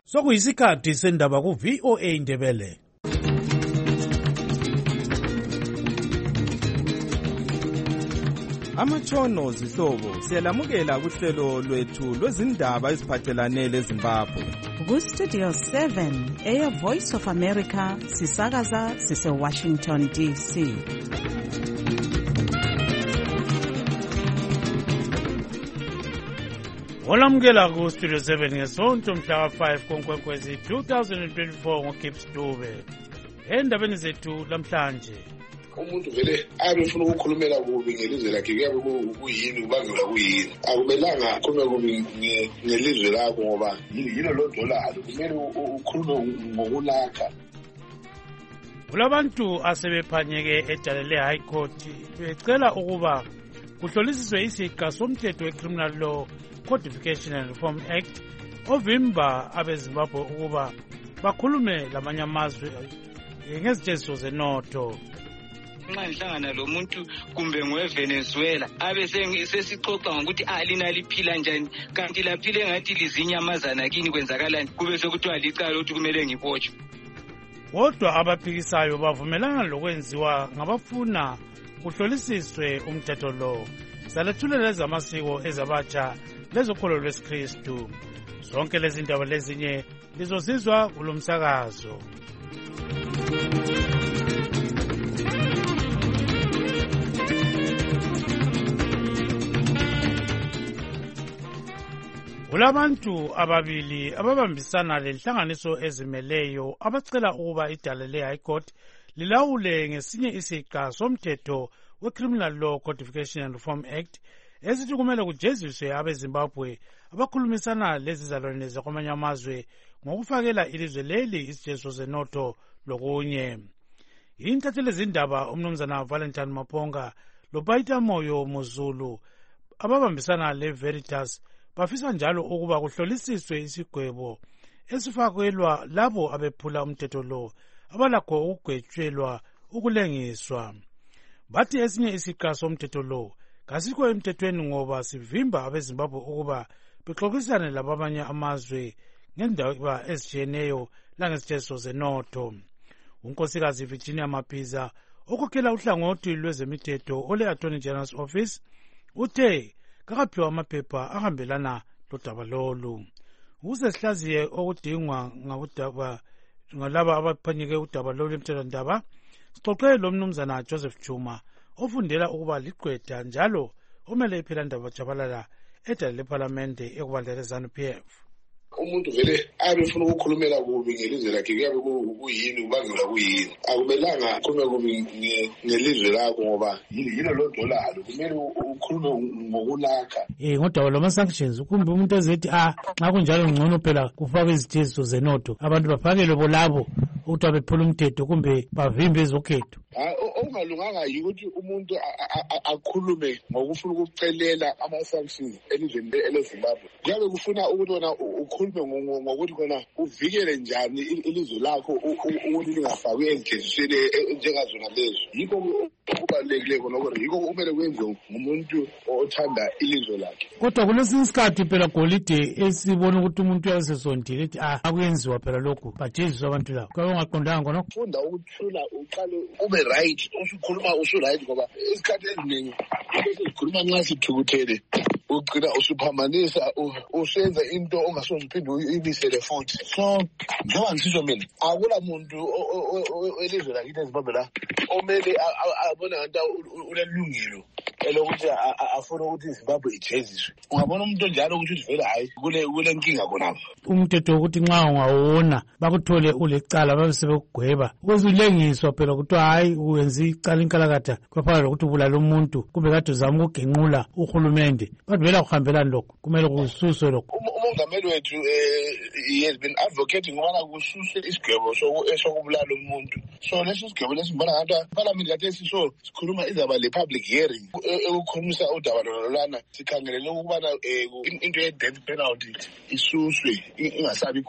S4: sokuyisikhathi sendaba ku-V O A Ndebele.
S16: Amatshono zihlobo siyalamukela kuhlelo lwethu lwezindaba eziphathelane leZimbabwe.
S2: Ku-Studio seven, Air Voice of America, sisakaza sise-Washington D C.
S17: Olamukela ku-Studio seven ngesonto mhla ka-five koNkwenkwezi two thousand twenty-four ngoGibbs Dube. Endabeni zethu lamhlanje.
S18: Umuntu vele abe ufuna ukukhulumela kubi ngelizwe lakhe kuyabe kuyini kubangela kuyini akumelanga akhulume kubi ngelizwe lakho ngoba yilo lo dollar kumele ukhulume ngokulakha.
S17: Kulabantu asebephanyeke edale le-High Court becela ukuba kuhlolisiswe isiga somthetho we-Criminal Law Codification and Reform Act ovimba abeZimbabwe ukuba bakhulume lamanye amazwe ngezitshesiso zenotho.
S19: Nxa ngihlangana lo muntu kumbe ngoweVenezuela abe sesixoxa ngokuthi alina liphila njani kanti laphile ngathi lizinyamazana kini kwenzakalani kube sekuthiwa licala ukuthi kumele ngibotshwe.
S17: Kodwa abaphikisayo bavumelana lokwenziwa ngabafuna kuhlolisiswe umthetho lo. Salethulela ezamasiko ezabatsha lezokholo lwesikristu. Zonke lezi ndaba lezinye lizozizwa kulo msakazo. Kulabantu ababili ababambisana lenhlanganiso ezimeleyo abacela ukuba idale le-High Court lilawule ngesinye isiga somthetho we-Criminal Law Codification and Reform Act esithi kumele kujeziswe abeZimbabwe abakhulumisana lezizalwane zakwamanye amazwe ngokufakela ilizwe leli isijeziso zenotho lokunye. Intatheli zindaba umnumzana Valentine Maponga loPaita Moyo Muzulu ababambisana le-Veritas bafisa njalo ukuba kuhlolisiswe isigwebo esifakelwa labo abephula umthetho lo abalakho ukugwetshelwa ukulengiswa. Bathi esinye isiga somthetho lo kasikho emthethweni ngoba sivimba abeZimbabwe ukuba bexoxisane labamanye amazwe ngendaba ezitshiyeneyo langezitshesiso zenotho. Unkosikazi Virginia Maphiza okhokhela uhlangothi lwezemithetho ole-Attorney General's Office uthe kakaphiwa amaphepha ahambelana lodaba lolu. Ukuze sihlaziye okudingwa ngabudaba ngalaba abaphanyeke udaba lolu emthethwandaba, sixoxe lo mnumzana Joseph Juma ofundela ukuba ligqwetha njalo omele iphilandaba jabalala edale lephalamende ekubandla le-ZANU P F.
S18: Umuntu vele abe ufuna ukukhulumela kubi ngelizwe lakhe kuyabe kuyini kubangela kuyini akumelanga akhulume kubi ngelizwe lakho ngoba yilo lo dollar kumele ukhulume ngokulakha.
S17: Eh ngodaba lama-sanctions kumbe umuntu ezethi ah nxa kunjalo ngcono phela kufakwe izitshesiso zenotho abantu baphakelwe bolabo ukuthi abephula umthetho kumbe bavimbe ezokhetho.
S18: Okungalunganga yikuthi umuntu akhulume ngokufuna ukucelela ama-sanctions elizweni leZimbabwe. Kuyabe kufuna ukuthi wena ukhulume ngokuthi khona uvikele njani ilizwe lakho ukuthi lingafakwi ezijezisweni njengazona lezo. Yikho okubalulekile khona ukuthi yikho kumele kwenziwe ngumuntu othanda ilizwe lakhe.
S17: Kodwa kulesinye isikhathi phela golide esibona ukuthi umuntu uyasesondile ethi ah akuyenziwa phela lokhu bajeziswe abantu labo. Kwabe ungaqondanga khona
S18: ukufunda ukuthula uqale ube right usukhuluma usu-right ngoba isikhathi eziningi ukhuluma nxa sithukuthele ugcina usuphamanisa usenza into ongasoze uphinde uyibisele futhi. So njengoba ngisisho mina akula muntu elizwe lakithi eZimbabwe la omele abone ngathi unelungelo elokuthi afuna ukuthi iZimbabwe ijeziswe. Ungabona umuntu onjalo ukuthi vele hayi kule kule nkinga khonapho.
S17: Umthetho ukuthi nxa ungawona bakuthole ulecala babe sebekugweba kwezulengiswa phela kuthiwa hayi uwenza icala inkalakatha kwaphakathi lokuthi ubulala umuntu kumbe kade uzama ukugenqula uhulumende. Bantu vele akuhambelani lokho kumele kususwe lokho.
S18: Umongameli wethu he has been advocating ngokubana kususwe isigwebo sokubulala umuntu. So leso sigwebo lesibona ngathi iparliament khathesi so sikhuluma izaba le-public hearing ekukhulumisa udaba lolana sikhangelele ukubana into ye-death penalty isuswe ingasabi khona.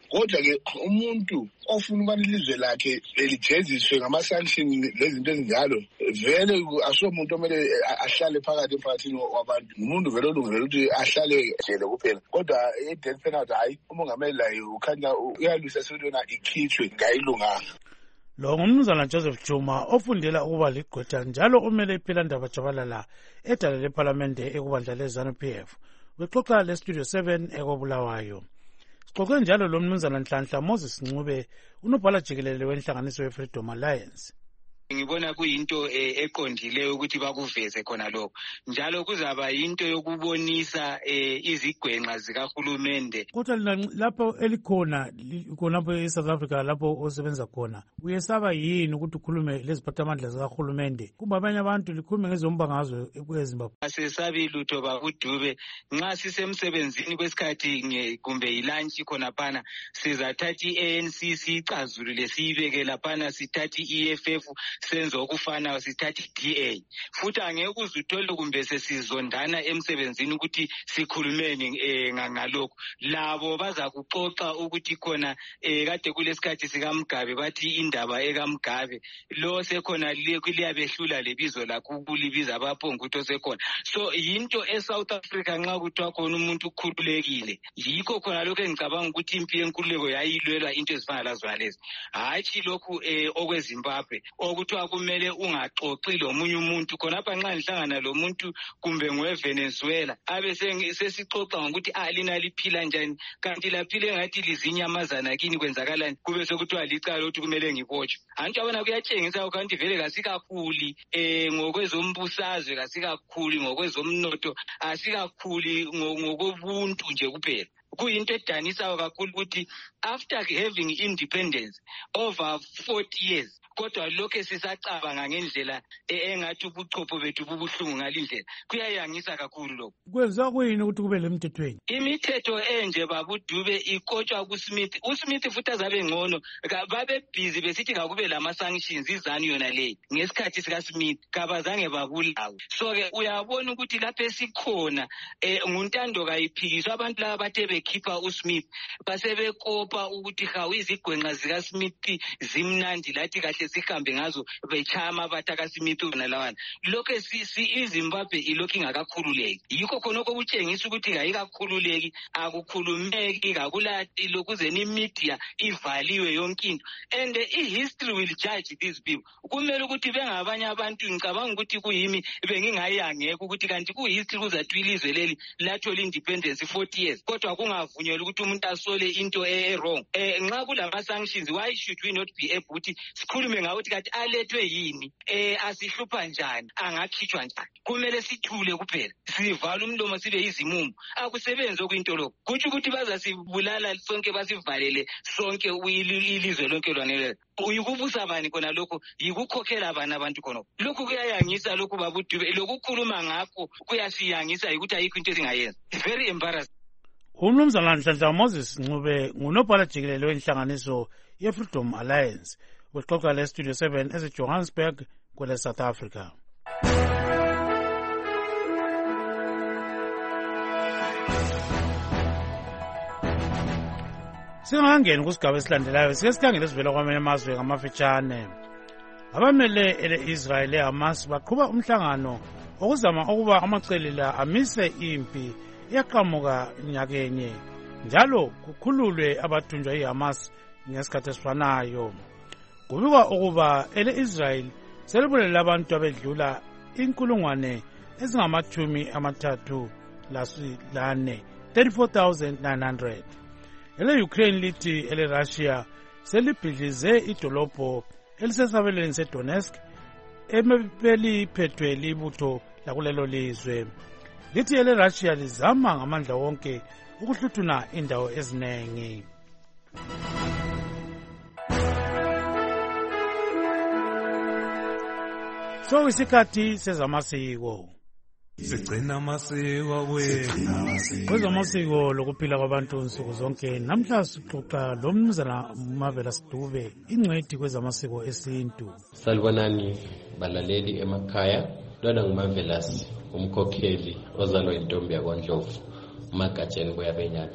S18: kodwa-ke umuntu ofuna ukubana ilizwe lakhe lijeziswe ngama-sanction lezinto ezinjalo vele asomuntu omele ahlale phakathi emphakathini wabantu, umuntu vele olungele ukuthi ahlale jele kuphela. Kodwa i-death penalty hayi, umongameli laye ukhanya uyalwisa ukuthi yona ikhitshwe ngayilunganga.
S17: Lo ngumnumzana Joseph Juma ofundela ukuba ligqwetha njalo umele iPhilandaba Jabalala edala lephalamende ekubandla le-ZANU P F. Wexoxa le-Studio seven ekobulawayo. Sixoxe njalo lo mnumzana Nhlanhla Moses Ncube, unobhala jikelele wenhlanganiso ye-Freedom Alliance.
S19: Ngibona kuyinto eqondileyo ukuthi bakuveze khona lokho, njalo kuzaba yinto yokubonisa izigwenqa zikahulumende.
S17: Kodwa lapho elikhona khonapho e-South Africa lapho osebenza khona, uyesaba yini ukuthi ukhulume leziphathamandla zikahulumende kuba abanye abantu likhulume ngezombangazwe eZimbabwe?
S19: Asesabi lutho babuDube, nxa sisemsebenzini kwesikhathi kumbe yilunch khona phana sizathatha i-A N C sicazulule siyibeke laphana, sithatha i-E F F senzo okufana, sithatha i-D A. Futhi angeke uzithole kumbe sesizondana emsebenzini ukuthi sikhulumeni ngalokho. Labo baza kuxoxa ukuthi khona kade kulesikhathi sikaMgabe bathi indaba ekaMgabe lo sekhona liyabehlula lebizo lakho ukulibiza abaphonguthi osekhona. So yinto eSouth Africa nxa kuthiwa khona umuntu ukhululekile, yikho khona lokho engicabanga ukuthi impi yenkululeko yayilwelwa into ezifana lazwalezi, hatshi lokhu okweZimbabwe okuthiwa kumele ungaxoxi lomunye umuntu khonapha nxa nihlangana lomuntu kumbe ngweVenezuela abe sesixoxa ngokuthi alina liphila njani kanti laphile ngathi lizinyamazana kini kwenzakalani, kube sekuthiwa licala ukuthi kumele ngibotshwe. Anti abona kuyatshengisa ukuthi vele kasikakhuli ngokwezombusazwe, kasikakhuli ngokwezomnotho, asikakhuli ngokobuntu nje kuphela. Kuyinto edanisayo kakhulu ukuthi after having independence over forty years kodwa lokho sisacabanga ngendlela engathi ubuchopho bethu bubuhlungu ngalindlela, kuyayangisa kakhulu lokho.
S17: Kwenza kuyini ukuthi kube lemthethweni?
S19: Imithetho enje babuDube ikotshwa kuSmith. uSmith futhi azabe ngcono, babe busy besithi kakube lama sanctions izanu yona le ngesikhathi sikaSmith kabazange babulawe. So ke uyabona ukuthi lapho esikhona nguntando kayiphikiswa abantu laba bathe bekhipha uSmith basebekopa ukuthi hawu izigwenqa zikaSmith zimnandi lathi kahle sihambe ngazo bechama batakaSmith nalawana. Lokho sisi iZimbabwe ilokhu ingakakhululeki, yikho khona okutshengisa ukuthi kayikakhululeki, akukhulumeki, kakulati lokuze ni media ivaliwe yonke into, and i-history will judge these people. Kumele ukuthi bengabanye abantu, ngicabanga ukuthi kuyimi bengingayangeka ukuthi kanti ku-history kuzathi ilizwe leli lathola independence forty years kodwa kungavunyelwa ukuthi umuntu asole into e-wrong. Nxa kulama-sanctions, why should we not be able ukuthi sikhulume ngawuthi kathi alethwe yini, asihlupha njani, angakhitshwa njani? Kumele sithule kuphela, sivala umlomo sibe izimumu, akusebenzi okuyinto lokho. Kutsho ukuthi bazasibulala sonke basivalele sonke ilizwe lonke lwanele. Uyikubusa bani khona lokho, yikukhokhela bani abantu khonokho? Lokhu kuyayangisa lokhu babuDube, lokukhuluma ngakho kuyasiyangisa ukuthi ayikho into esingayenza. Very embarrassing.
S17: Umnumzana Nhlanhla Moses Ncube ngunobhala jikelele wenhlanganiso ye-Freedom Alliance. Wexoxa le-Studio seven ese-Johannesburg kwele South Africa. Singangeni kusigaba esilandelayo, sike sikhangele sivela kwamanye amazwe ngamafitshane. Abamele ele-Israel le-Hamas baqhuba umhlangano okuzama ukuba amacele la amise impi yaqhamuka nyakenye njalo kukhululwe abathunjwa yi-Hamas ngesikhathi esifanayo. Kubikwa ukuba ele-Israel selibulele abantu abedlula inkulungwane ezingamathumi amathathu lane thirty-four thousand nine hundred. Ele-Ukraine lithi ele-Russia selibhidlize idolobho elisesabelweni seDonetsk ebeliphethwe libutho lakulelo lizwe. Lithi ele-Russia lizama ngamandla wonke ukuhluthuna indawo eziningi. So isikhathi sezamasiko.
S20: Sigcina amasiko wethu.
S17: Kwezamasiko lokuphila kwabantu nsuku zonke, namhla sixoxa lo mnumzana Mavela Sidube, ingcwethi kwezamasiko esintu.
S21: Salibonani balaleli emakhaya, lona nguMavelas, umkhokheli ozalwa intombi yakwaNdlovu, uMagatsheni kweyabenyathi.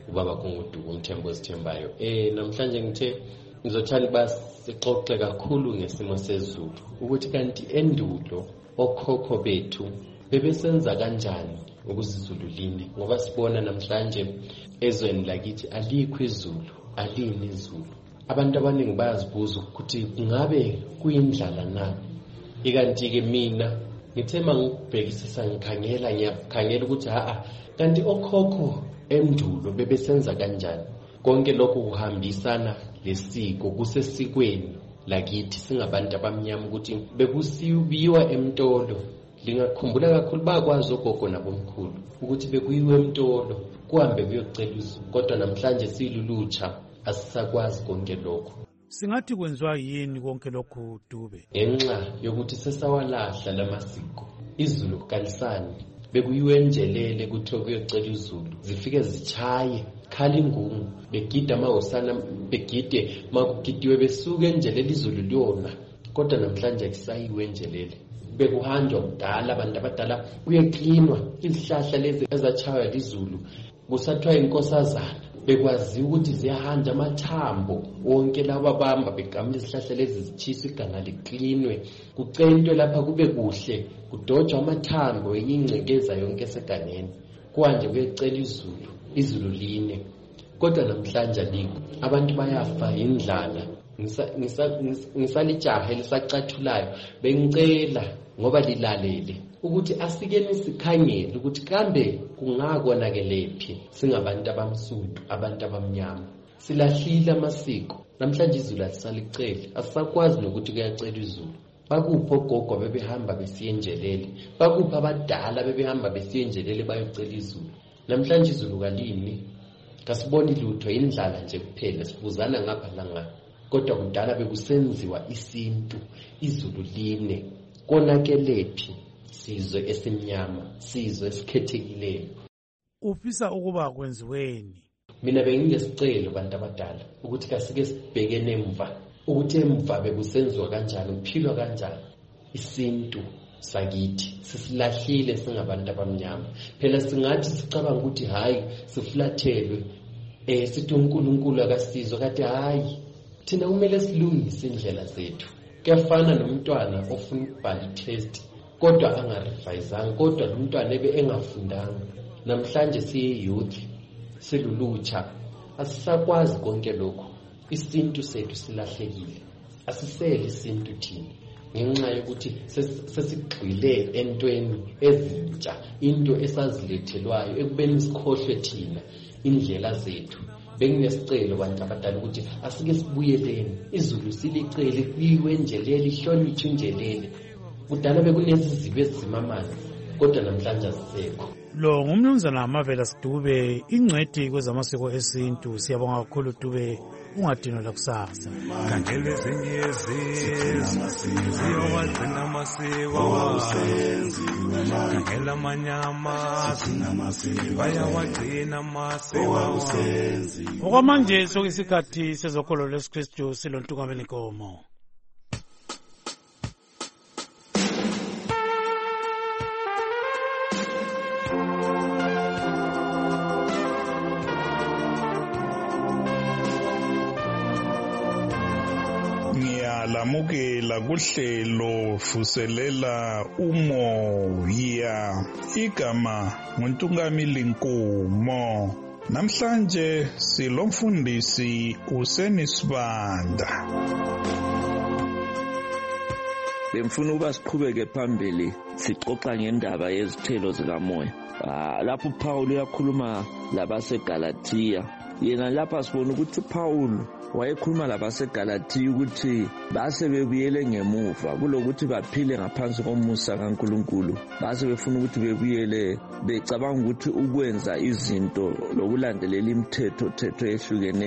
S21: ubaba kunguduku umthembo sithembayo. Eh namhlanje ngithe ngizothanda uba sixoxe kakhulu ngesimo sezulu ukuthi kanti endulo okhokho bethu bebesenza kanjani ukuze izulu line, ngoba sibona namhlanje ezweni lakithi alikho izulu, alini izulu. Abantu abaningi bayazibuza ukuthi ngabe kuyindlala na. Ikanti-ke mina ngithe mangibhekisisa ngikhangela ngiyakhangela ukuthi haa kanti okhokho endulo bebesenza kanjani. Konke lokhu kuhambisana lesiko kusesikweni lakithi singabantu abamnyama ukuthi bekusibiwa emtolo. Lingakhumbula kakhulu bakwazi ogogo nabomkhulu ukuthi bekuyiwe emtolo kuhambe kuyocela izulu, kodwa namhlanje silulutsha asisakwazi konke lokho.
S17: Singathi kwenziwa yini konke lokhu Dube?
S21: Ngenxa yokuthi sesawalahla lamasiko. Izulu kalisani bekuyiwe enjelele kuthiwa kuyocela izulu, zifike zichaye khala ingungu, begida amahosana begide makugidiwe besuke enjelele izulu liyona, kodwa namhlanje akusayiwe enjelele. Bekuhanjwa kudala abantu abadala kuyeklinwa izihlahla lezi ezachaywa lizulu, kusathiwa inkosazana bekwazi ukuthi ziyahanja amathambo wonke laba bamba begamula izihlahla lezi zitshisa iganga liklinwe, kucentwe lapha kube kuhle, kudojwa amathambo ingcekeza yonke esegangeni, kwanje kuyecela izulu, izulu line. Kodwa namhlanje alikho, abantu bayafa indlala. Ngisalijaha elisacathulayo bengicela ngoba lilalele ukuthi asikeni sikhangele ukuthi kambe kungakonakelephi singabantu abamsundu, abantu abamnyama. Silahlile amasiko, namhlanje izulu alisaliceli, asisakwazi nokuthi kuyacela izulu. Bakuphi ogogo bebehamba besiye enjelele, bakuphi abadala bebehamba besiye enjelele bayocela izulu. Namhlanje izulu kalini, kasiboni lutho, indlala nje kuphela, sibuzana ngapha langapha. Kodwa kudala bekusenziwa isintu, izulu line, konakelephi sizwe esimnyama, sizwe esikhethekileyo.
S17: Ufisa ukuba kwenziweni?
S21: Mina benginesicelo bantu abadala ukuthi kasike sibhekene emva, ukuthi emva bekusenziwa kanjani, kuphilwa kanjani isintu sakithi. Sisilahlile singabantu abamnyama. Phela singathi sicabanga ukuthi hayi siflathelwe, eh sithi uNkulunkulu akasizwe, kade hayi thina kumele silungise indlela zethu. Kuyafana nomntwana ofuna ukubhala itest kodwa angarevayizanga, kodwa lo mntwana ebe engafundanga. Namhlanje siye youth, silulutsha, asisakwazi konke lokho. Isintu sethu silahlekile, asisele isintu thina ngenxa yokuthi sesigxile entweni ezintsha, into esazilethelwayo ekubeni sikhohlwe thina indlela zethu. Benginesicelo bantu abadala ukuthi asike sibuyeleni, izulu silicele kuyiwe enjelele, ihlonitshwe injelele. Kudala bekunezizibe ezimamanga, kodwa namhlanje asisekho.
S17: Lo ngumnumzana Mavela Dube, ingcwethi kwezamasiko esintu. Siyabonga kakhulu Dube, ungadinwa lakusasa.
S20: Kangele zenyezi ziyowagcina amasiko, kangela amanyama bayawagcina amasiko.
S17: Okwamanje sokuyisikhathi sezokholo lwesikristu silontungameli nkomo.
S1: Lamukela kuhlelo vuselela umoya, igama nguNtungameli Nkomo. Namhlanje silomfundisi uSenisibanda.
S22: Bemfuna ukuba siqhubeke phambili sixoxa ngendaba yezithelo zikamoya. Ah lapho uPaul uyakhuluma labaseGalatia. Yena lapha sibona ukuthi uPaul wayekhuluma labaseGalatia ukuthi base bebuyele ngemuva kulokuthi baphile ngaphansi komusa kaNkulunkulu. Base befuna ukuthi bebuyele becabanga ukuthi ukwenza izinto lokulandelela imithetho thetho ehlukeneyo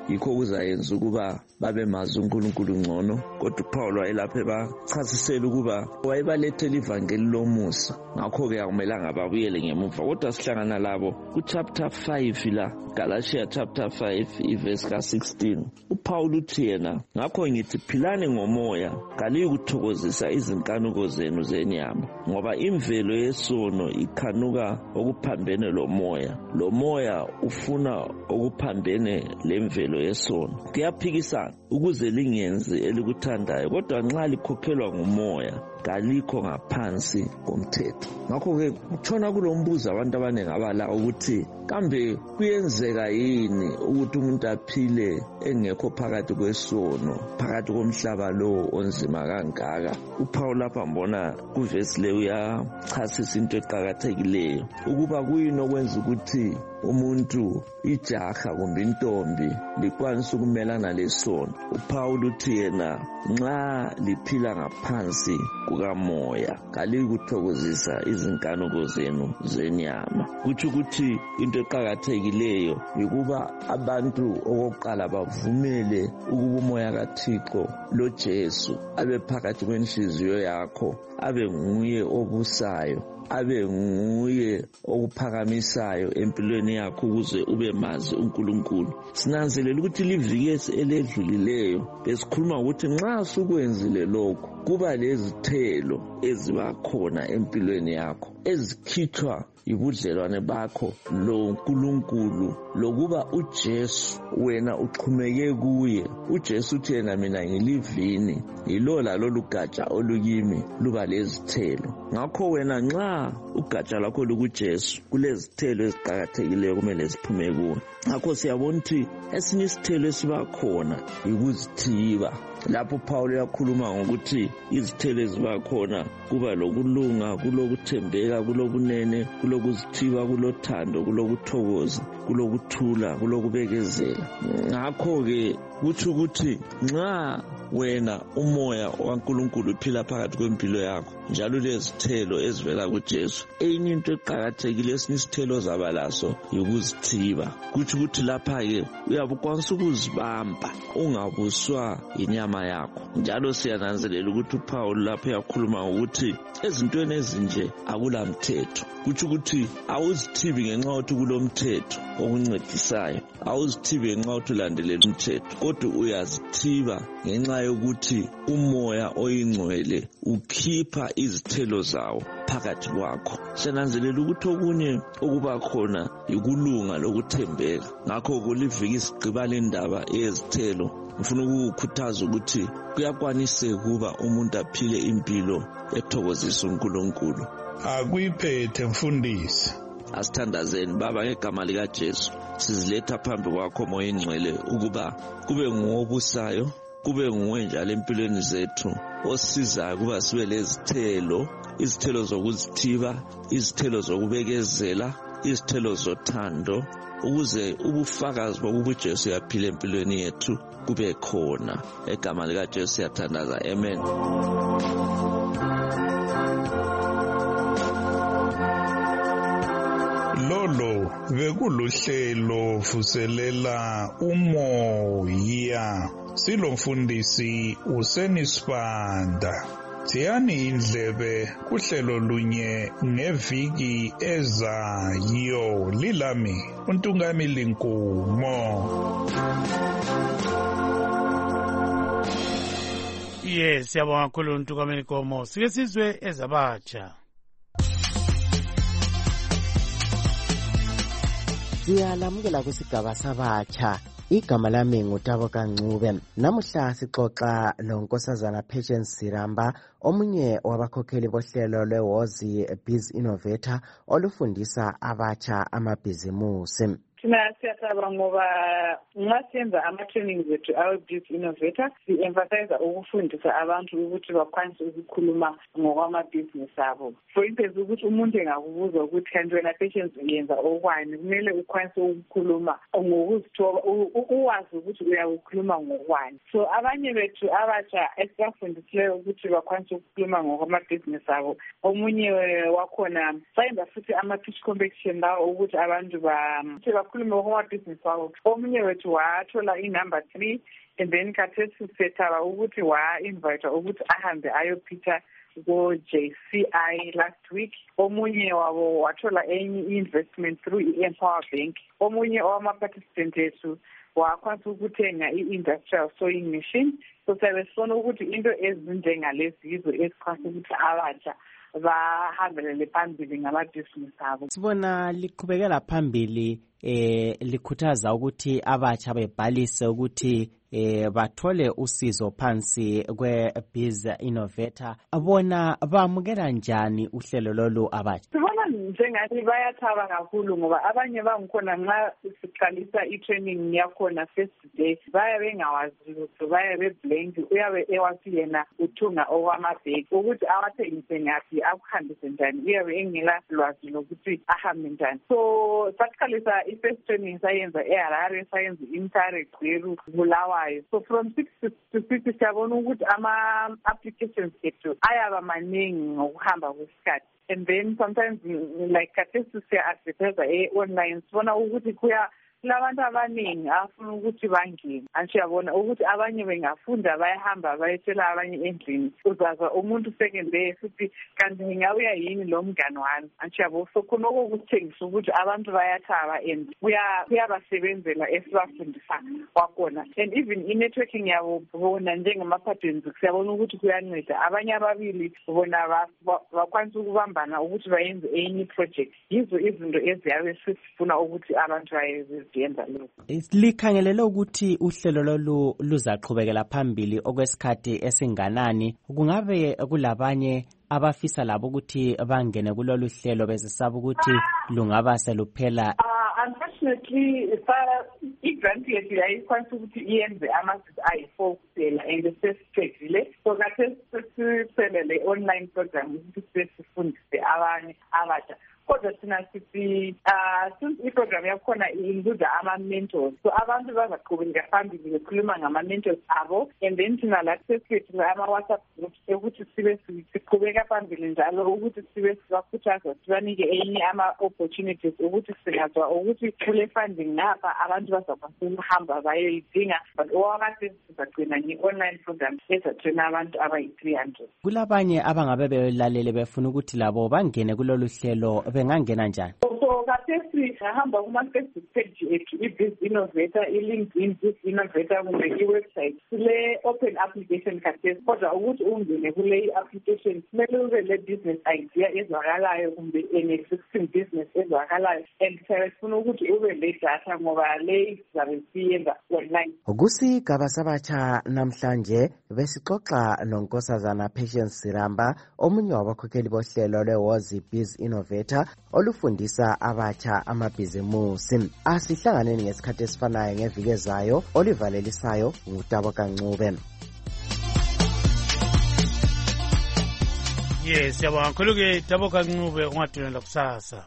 S22: yikho kuzayenza ukuba babe mazi uNkulunkulu ngcono. Kodwa uPaul wayelapha ebachasisela ukuba wayebalethela ivangeli lomusa, ngakho-ke akumelanga babuyele ngemuva. Kodwa sihlangana labo kuchapter five la, Galatia chapter five iverse ka sixteen. uPaul uthi yena, ngakho ngithi philani ngomoya, kaliyi kuthokozisa izinkanuko zenu zenyama, ngoba imvelo yesono ikhanuka okuphambene lomoya, lomoya ufuna okuphambene lemvelo yesono. Kuyaphikisana ukuze lingenzi elikuthandayo, kodwa nxa likhokhelwa ngumoya kalikho ngaphansi komthetho. Ngakho-ke kutshona kulombuzo abantu abaningi abala ukuthi kambe kuyenzeka yini ukuthi umuntu aphile engekho phakathi kwesono, phakathi komhlaba lo onzima kangaka. uPaul lapha mbona kuvesi le uyachasisa into eqakathekileyo ukuba kuyini okwenza ukuthi umuntu ijaha kumbe intombi likwanisa ukumelana lesono. uPaul uthi yena nxa liphila ngaphansi kukamoya kaliyi kuthokozisa izinkanuko zenu zenyama. Kuthi ukuthi into eqakathekileyo yikuba abantu okokuqala bavumele ukuba umoya kaThixo lo Jesu abe phakathi kwenhliziyo yakho, abe nguye obusayo, abe nguye okuphakamisayo empilweni yakho ukuze ube mazi uNkulunkulu. Sinanzelela ukuthi liviki eledlulileyo besikhuluma ukuthi nxa sukwenzile lokho kuba lezithelo eziba khona empilweni yakho ezikhithwa ibudlelwane bakho lo uNkulunkulu, lokuba uJesu wena uxhumeke kuye. uJesu uthi yena mina ngilivini, yilo lalo lugatsha olukimi luba lezithelo. Ngakho wena nxa ugatsha lakho lukuJesu kulezithelo eziqakathekileyo kumele ziphume kuwe. Ngakho siyabona ukuthi esinye isithelo esiba khona yikuzithiba. Lapho uPaul uyakhuluma ngokuthi izithelo eziba khona kuba lokulunga, kulokuthembeka, kulobunene, kulokuzithiba, kulothando, kulokuthokoza, kulokuthula, kulokubekezela. Ngakho-ke kuthi ukuthi nxa wena umoya waNkulunkulu uphila phakathi kwempilo yakho njalo lezithelo ezivela kuJesu, enye into eqakathekile esinye isithelo zaba laso yikuzithiba. Kuthi ukuthi lapha-ke uyabukwanisa ukuzibamba ungabuswa inyama yakho. Njalo siyananzelela ukuthi uPaul lapho uyakhuluma ukuthi ezintweni ezinje akulamthetho. Kuthi ukuthi awuzithibi ngenxa yokuthi kulomthetho okuncedisayo, awuzithibi ngenxa yokuthi ulandelela umthetho, kodwa uyazithiba ngenxa yokuthi umoya oyingcwele ukhipha izithelo zawo phakathi kwakho. Siyananzelela ukuthi okunye okuba khona yikulunga lokuthembeka. Ngakho kuliviki sigqiba le ndaba yezithelo, ngifuna ukukhuthaza ukuthi kuyakwaniseka ukuba umuntu aphile impilo ethokozisa uNkulunkulu.
S1: Akuyiphethe mfundisi.
S22: Asithandazeni Baba ngegama likaJesu, siziletha phambi kwakho Moya Ingcwele ukuba kube nguwobusayo, kube nguwe njalo empilweni zethu osizayo kuba sibe lezithelo, izithelo zokuzithiba, izithelo zokubekezela, izithelo zothando, ukuze ubufakazi bokuba uJesu yaphila empilweni yethu kube khona. Egama likaJesu siyathandaza. Amen.
S1: Lolo bekuluhlelo vuselela umoya. Silomfundisi Useni Sibanda. Thiyani indlebe kuhlelo lunye ngeviki ezayo. Lilami uNtungamili Nkumo.
S17: Yes, siyabonga kakhulu uNtungamili Nkumo. Sike sizwe ezabatsha.
S11: Siyalamukela kusigaba sabatsha. Igama lami ngutabo Kancube. Namuhla sixoxa lonkosazana Patience Siramba, omunye wabakhokheli bohlelo lweWozi Biz Innovator olufundisa abatsha amabhizimusi.
S3: Thina siyathaba ngoba nxa senza ama-trainings ethu awe-Biz Innovator si-emphasize ukufundisa abantu ukuthi bakwanise ukukhuluma ngokwamabhizinisi abo. For instance, ukuthi umuntu engakubuza ukuthi kanti wena Patience uyenza okwani, kumele ukwanise ukukhuluma ngokuzithoba, uwazi ukuthi uyakukhuluma ngokwani. So abanye bethu abatsha esibafundisileyo ukuthi bakwanise ukukhuluma ngokwamabhizinisi abo, omunye wakhona sayenza futhi ama-pitch competition lawo ukuthi abantu ba akhulume ngokwamabhizinisi wabo. Omunye wethu wathola i-number three and then khathesi sethaba ukuthi wa-invite ukuthi ahambe ayophitha ko-J C I last week. Omunye wabo wathola enye investment through i-Empower Bank. Omunye owama-participant ethu wakwanisa ukuthenga i-industrial sewing machine. So siyabe sifuna ukuthi into ezinjengalezi yizo ezikwanisa ukuthi abatsha bahambelele phambili ngamabhizinisi abo.
S11: Sibona liqhubekela phambili eh likhuthaza ukuthi abatsha bebhalise ukuthi eh bathole usizo phansi kwe-Biz Innovator. Bona bamukela njani uhlelo lolu abatsha?
S3: Sibona njengathi bayathaba kakhulu ngoba abanye bangikhona nxa siqalisa i-training yakhona first day baya bengawazi ukuthi baya beblank, uyabe ewathi yena uthunga okwamabheki ukuthi awathengise ngaphi akuhambise njani, uyabe engela lwazi lokuthi ahambe njani. So saqalisa i-first training sayenza eHarare, sayenza i-Mtare, Gweru, Bulawayo. So from six to six siyabona ukuthi ama-applications ethu ayaba maningi ngokuhamba kwesikhathi. And then sometimes like khathesi siya-advertise e-online sibona ukuthi kuya labantu abaningi afuna ukuthi bangene. Ansiyabona ukuthi abanye bengafunda bayahamba bayetshela abanye endlini. Uzazwa umuntu second day futhi kanti ngingawuya yini lo mngane wami. Ansiyabo so khonoko kuthengisa ukuthi abantu bayathaba and kuyabasebenzela esibafundisa kwakhona. And even i-networking yabo bona njengama-patents siyabona ukuthi kuyanceda. Abanye ababili bona bakwanisa ukubambana ukuthi bayenze enye project. Yizo izinto eziyabe sifuna ukuthi abantu bayenze.
S11: Likhangelele ukuthi uhlelo lolu luzaqhubekela phambili okwesikhathi esinganani. Kungabe kulabanye abafisa labo ukuthi bangene kulolu hlelo bezisaba ukuthi lungaba seluphela?
S3: Unfortunately, i-grant yethu yayikwanisa ukuthi iyenze amasisi ayi-four kuphela and sesiqedile. So khathesi sesiselele online program ukuthi sesifundise abanye abatsha. Kodwa thina sithi since i-program yakhona i-include ama-mentors, so abantu bazaqhubeka phambili bekhuluma ngama-mentors abo, and then thina la sesilethu ama-WhatsApp groups ukuthi sibe siqhubeka phambili njalo ukuthi sibe sibakhuthaza sibanike enye ama-opportunities ukuthi singazwa ukuthi kule funding ngapha abantu bazakwanisa ukuhamba bayoyidinga, but owakade sizagcina nge-online program ezathena abantu abayi-three hundred.
S11: Kulabanye abangabe belalele befuna ukuthi labo bangene kulolu hlelo bengangena njani?
S3: So khathesi ngahamba kuma-Facebook page ethu i-Biz Innovator, i-LinkedIn Biz Innovator kumbe i-website kule open application khathesi. Kodwa ukuthi ungene kule i-application kumele ube le business idea ezwakalayo kumbe an existing business ezwakalayo, and siyafuna ukuthi ube le data ngoba le sizabe siyenza online.
S11: Kusigaba sabatsha namhlanje besixoxa nonkosazana Patience Siramba, omunye wabakhokheli bohlelo lwe-Wozi Biz Innovator olufundisa abatsha amabhizimusi. Asihlanganeni ngesikhathi esifanayo ngeviki ezayo. Olivalelisayo ngutabo Kancube.
S17: Yes, yabona kakhulu ke Tabo Kancube ungadunela kusasa.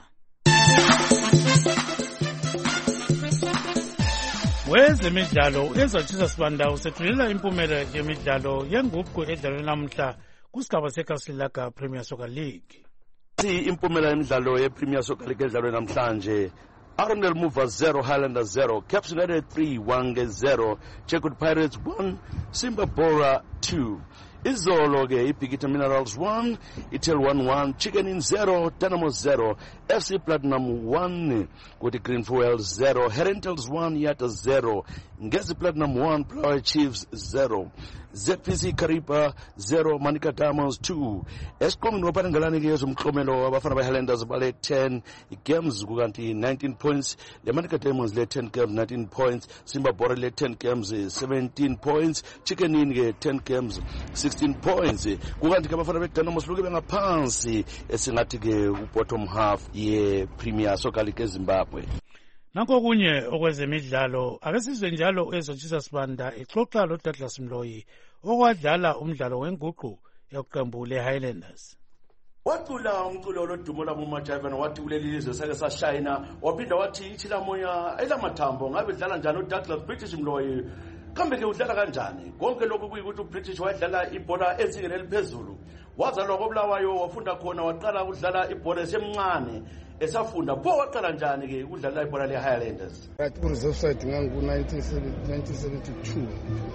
S17: Wezemidlalo uyezathisa sibanda usethulela impumela yemidlalo yenguqu edlalwe namhla kusigaba seKaSilaga Premier Soccer League.
S6: Si impumela yemidlalo yePremier Soccer League edlalwe namhlanje, Arundel Movers zero, Highlanders zero, Caps United three, Wange zero, Chekwood Pirates one, Simba Bora two. Izolo ke iBhikita Minerals one, Itel one one, Chicken Inn zero, Dynamo zero, F C Platinum one, Kuti Green Fuel zero, Herentals one, Yata zero, Ngezi Platinum one, Ploy Chiefs zero, Z P C Karipa zero, Manika Diamonds two. Eskom noparengalani ke zomklomelo abafana beHighlanders bale ten games kukanti nineteen points, le Manika Diamonds le ten games nineteen points, Simba Bora le ten games seventeen points, Chicken Inn ke ten games sixteen points. Kukanti ke abafana beDynamo siluke bengaphansi esingathi ke ubottom half ye Premier Soccer League eZimbabwe.
S17: Nanko kunye okwezemidlalo akesizwe njalo ezothisa sibanda ixoxa lo Douglas Mloyi okwadlala umdlalo wenguqu yeqembu leHighlanders.
S6: Wacula umculo lodumo labo Majavana wathi kuleli lizwe sake sashayina, waphinda wathi ithi lamoya elamathambo ngabe dlala njalo Douglas British Mloyi. Kambe ke udlala kanjani? Konke lokho kuyikuthi uBritish wadlala ibhola ezingeni eliphezulu. Wazalwa koBulawayo wafunda khona waqala ukudlala ibhola esemncane. esafunda pho waqala njani-ke ukudlalela ibhola le-Highlanders.
S8: Right, ku-reserve side ngangu-nineteen seventy-two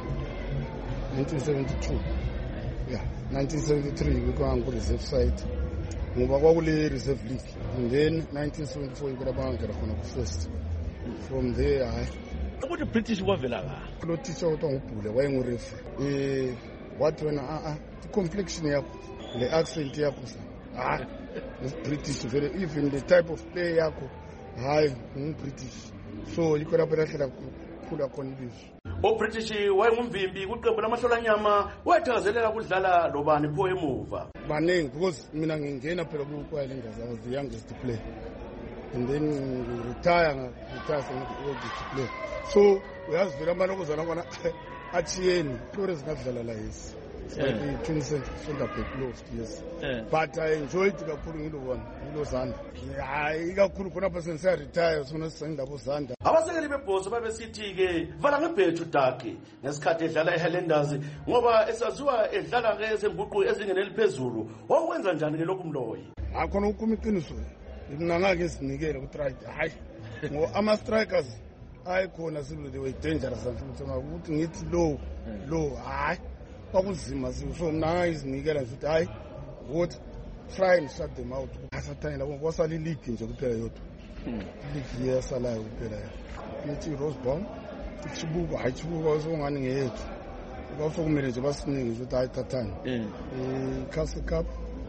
S8: nineteen seventy-two yeah nineteen seventy-three bekwangu ku-reserve side ngoba kwakule-reserve league, and then nineteen seventy-four yikho lapho ngangena khona ku-first. From there hayi
S6: ukuthi British kwavela ka
S8: lo teacher othiwa ngubhule wayengurefa um wathi wena a-a i-complexion yakho le accent yakho hayi British vele, even the type of play yakho hayi ngu-British, so yikho lapho lahlela khula khona ilizwi.
S6: uBritish wayengumvimbi kwiqembu lamahlolanyama, wayethakazelela kudlala lobani pho emuva.
S8: Baningi, because mina ngingena phela ku-Highlanders, I was the youngest player, and then retire retire from the oldest player. So uyazi vele amantombazana kona athiyeni hlore zingadlala la yesi. twenty center back lost, yes. Yeah. But I enjoyed kakhulu ngilo one ngilo Zanda. Hayi kakhulu khona phela sense retire sona sisanda bo Zanda.
S6: Abasekeli bebhoso babesithi ke vala ngebhethu Daki ngesikhathi edlala eHighlanders ngoba esaziwa edlala ke ezembuqu ezingene eliphezulu. Wakwenza njani ke lokhu Mloyi?
S8: Akhona ukuma iqiniso. Mina ngake sinikele ku try. Hayi. Ngo ama strikers ayikhona sibule they were dangerous futhi ukuthi ngithi low low hayi. Kwakunzima so mina ngayizinikela nje ukuthi hayi what try and shut them out. Asathani labo kwasala league nje kuphela yodwa. League yasalayo kuphela ya. Ithi Rosebaum ichibuko hayi chibuko songani ngeyethu. Kwasokumele nje basiningi ukuthi hayi thathani. Eh Castle Cup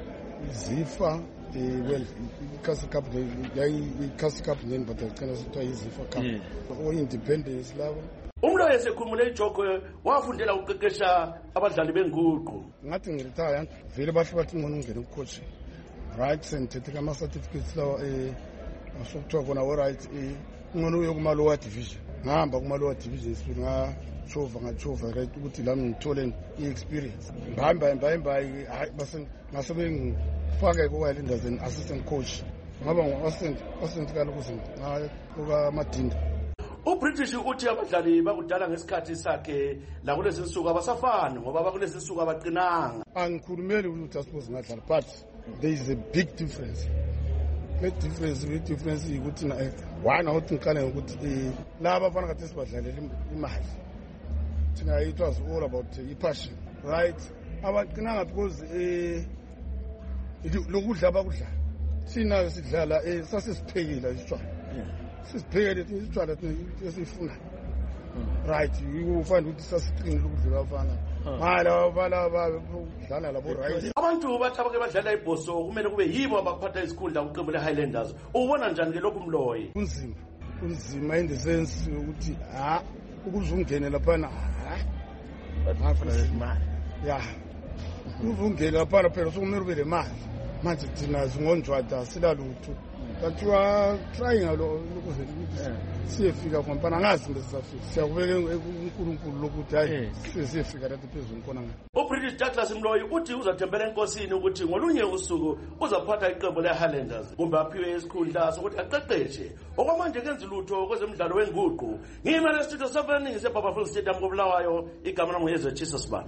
S8: izifa well Castle Cup yayi Castle Cup nini but kana sithiwa izifa cup. O independence labo.
S6: Umloyi esekhulumule ijogo wafundela ukuqeqesha abadlali benguqu.
S8: Ngathi ngiretire vele bahle bathi ngona ungena ku-coach rights and thathe ama certificates lawa eh asokuthiwa kona wo right eh ngona uye kuma lower division. Ngihamba kuma lower division sifuna ngachova ngachova right ukuthi la ngithole i-experience. Ngihamba ngihamba hayi base ngasobe ngifake ku-Highlanders as assistant coach. Ngaba ngu-assistant assistant kaloku ngayo kukaMadinda.
S6: uBritish uthi abadlali bakudala ngesikhathi sakhe la kulezi nsuku abasafani ngoba bakulezi nsuku abaqinanga.
S8: Angikhulumeli ukuthi asibuze ngadlala but there is a big difference. The difference the difference ukuthi na one awuthi ngikale ukuthi laba abafana kade sibadlalela imali. Thina it was all about uh, passion, right? Abaqinanga because eh lokudla abakudla. Thina sidlala eh sasisiphekile isitshwala. Sisiphekele isitshwala esifuna. Right, you find ukuthi sasiqinile ukudla abafana. Mala abafana abadlala labo right.
S6: Abantu bathi abake badlala ibhoso kumele kube yibo abakuphatha isikhundla kuqembu leHighlanders. Ubona njani ke lokhu Mloyi?
S8: Kunzima. Kunzima in the sense ukuthi ha ukuzungena lapha ha bafuna imali. Yeah. Ukuzungena lapha phela sokumele ube le mali. Manje thina zingonjwada silalutho. But you are trying a lot ukuze siyefika khona bana ngazi ngesafika. Siyakubeka uNkulunkulu lokuthi hayi siyefika lapha phezulu khona.
S6: uBritish Douglas Mloyi uthi uzathembela enkosini ukuthi ngolunye usuku uzaphatha iqembu leHighlanders kumbe aphiwe isikhundla sokuthi aqeqeshe. Okwamanje kenza lutho kwezemidlalo wenguqu. Ngimele studio seven ngisebaba Stadium koBulawayo igama lami nguYezwe Chisosibani.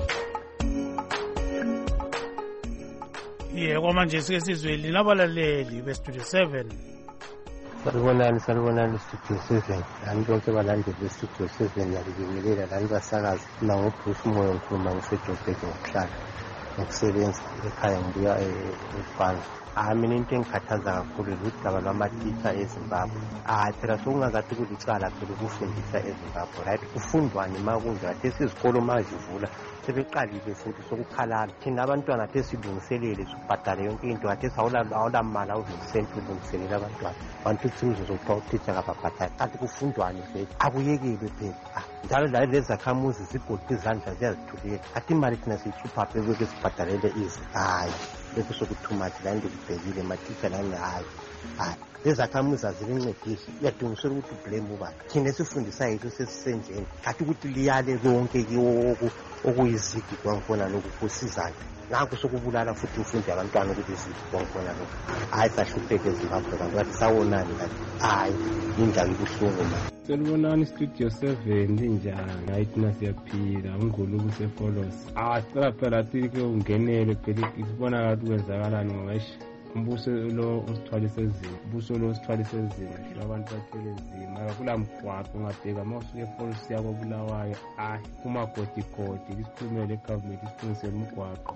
S17: Ye kwamanje sike sizweli nabalaleli bestudio seven.
S9: Salibonani salibonani studio seven. Nami bonke balandeli bestudio seven yalibingelela lani basakazi la ngoBruce Moyo ngikhuluma ngisedolobheni ngokuhlala ngokusebenza ekhaya ngibuya eFransi. Ah mina into engikhathaza kakhulu ukuthi laba lamatitha eZimbabwe. Ah phela sokungakathi kulicala phela ukufundisa eZimbabwe right kufundwani makunje kade sizikolo mazivula sebeqalile futhi sokukhalala thina abantwana kade silungiselele sibhadale yonke into kade sawula awula mali awuzisenti ulungiselela abantwana abantu sizo zokupha utitha kababhadala kanti kufundwani vele akuyekelwe phela ah njalo la lezi zakhamuzi zibhodwe izandla ziyazithulile kade imali thina siyikhipha phela ke sibhadalele izi hayi lokho sokuthumathi la ndikubhekile matitha lana hayi hayi lezakhamuzi azilincedisi iyadingisela ukuthi blame ubani thina esifundisa yethu sesisenjeni kathi ukuthi liyale konke kiwo okuyizigi kwankona lokhu kusizana nanku sokubulala futhi ufundi abantwana ukuthi izigi kwankona lokhu hayi sahlupheke eZimbabwe kanti bathi sawonani kanti hayi indaba ibuhlungu manje.
S23: Salibonani studio seven linjani hayi thina siyaphila ungulubu sefollows ah sicela phela sike ungenele phela isibona ukuthi kwenzakalani ngoba umbuso lo usithwalise ezima umbuso lo usithwalise ezima hlala abantu bathwele ezima akula mgwaqo ungabheka uma usuke eforest yako Bulawayo ayi kumagodigodi isikhulumele egovernment isilungisele umgwaqo.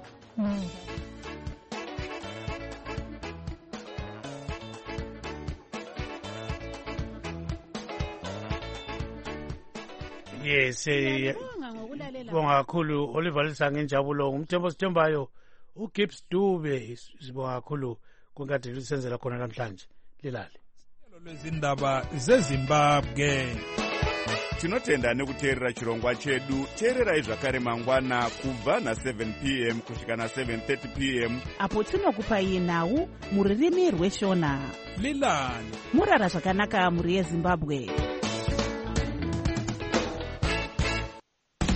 S17: Yes, sibonga kakhulu Oliver Lisange Njabulo ngumthembo sithembayo uGibbs Dube sibonga kakhulu kwenkathe lisenzela khona namhlanje lilale
S7: lwezindaba zeZimbabwe.
S10: Tinotenda nekuteerera chirongwa chedu. Teererai zvakare mangwana kubva na seven p m kusvika na seven thirty p m
S2: apo tinokupai nhau muririmi rweshona.
S7: Lilani
S2: murara zvakanaka muri yeZimbabwe.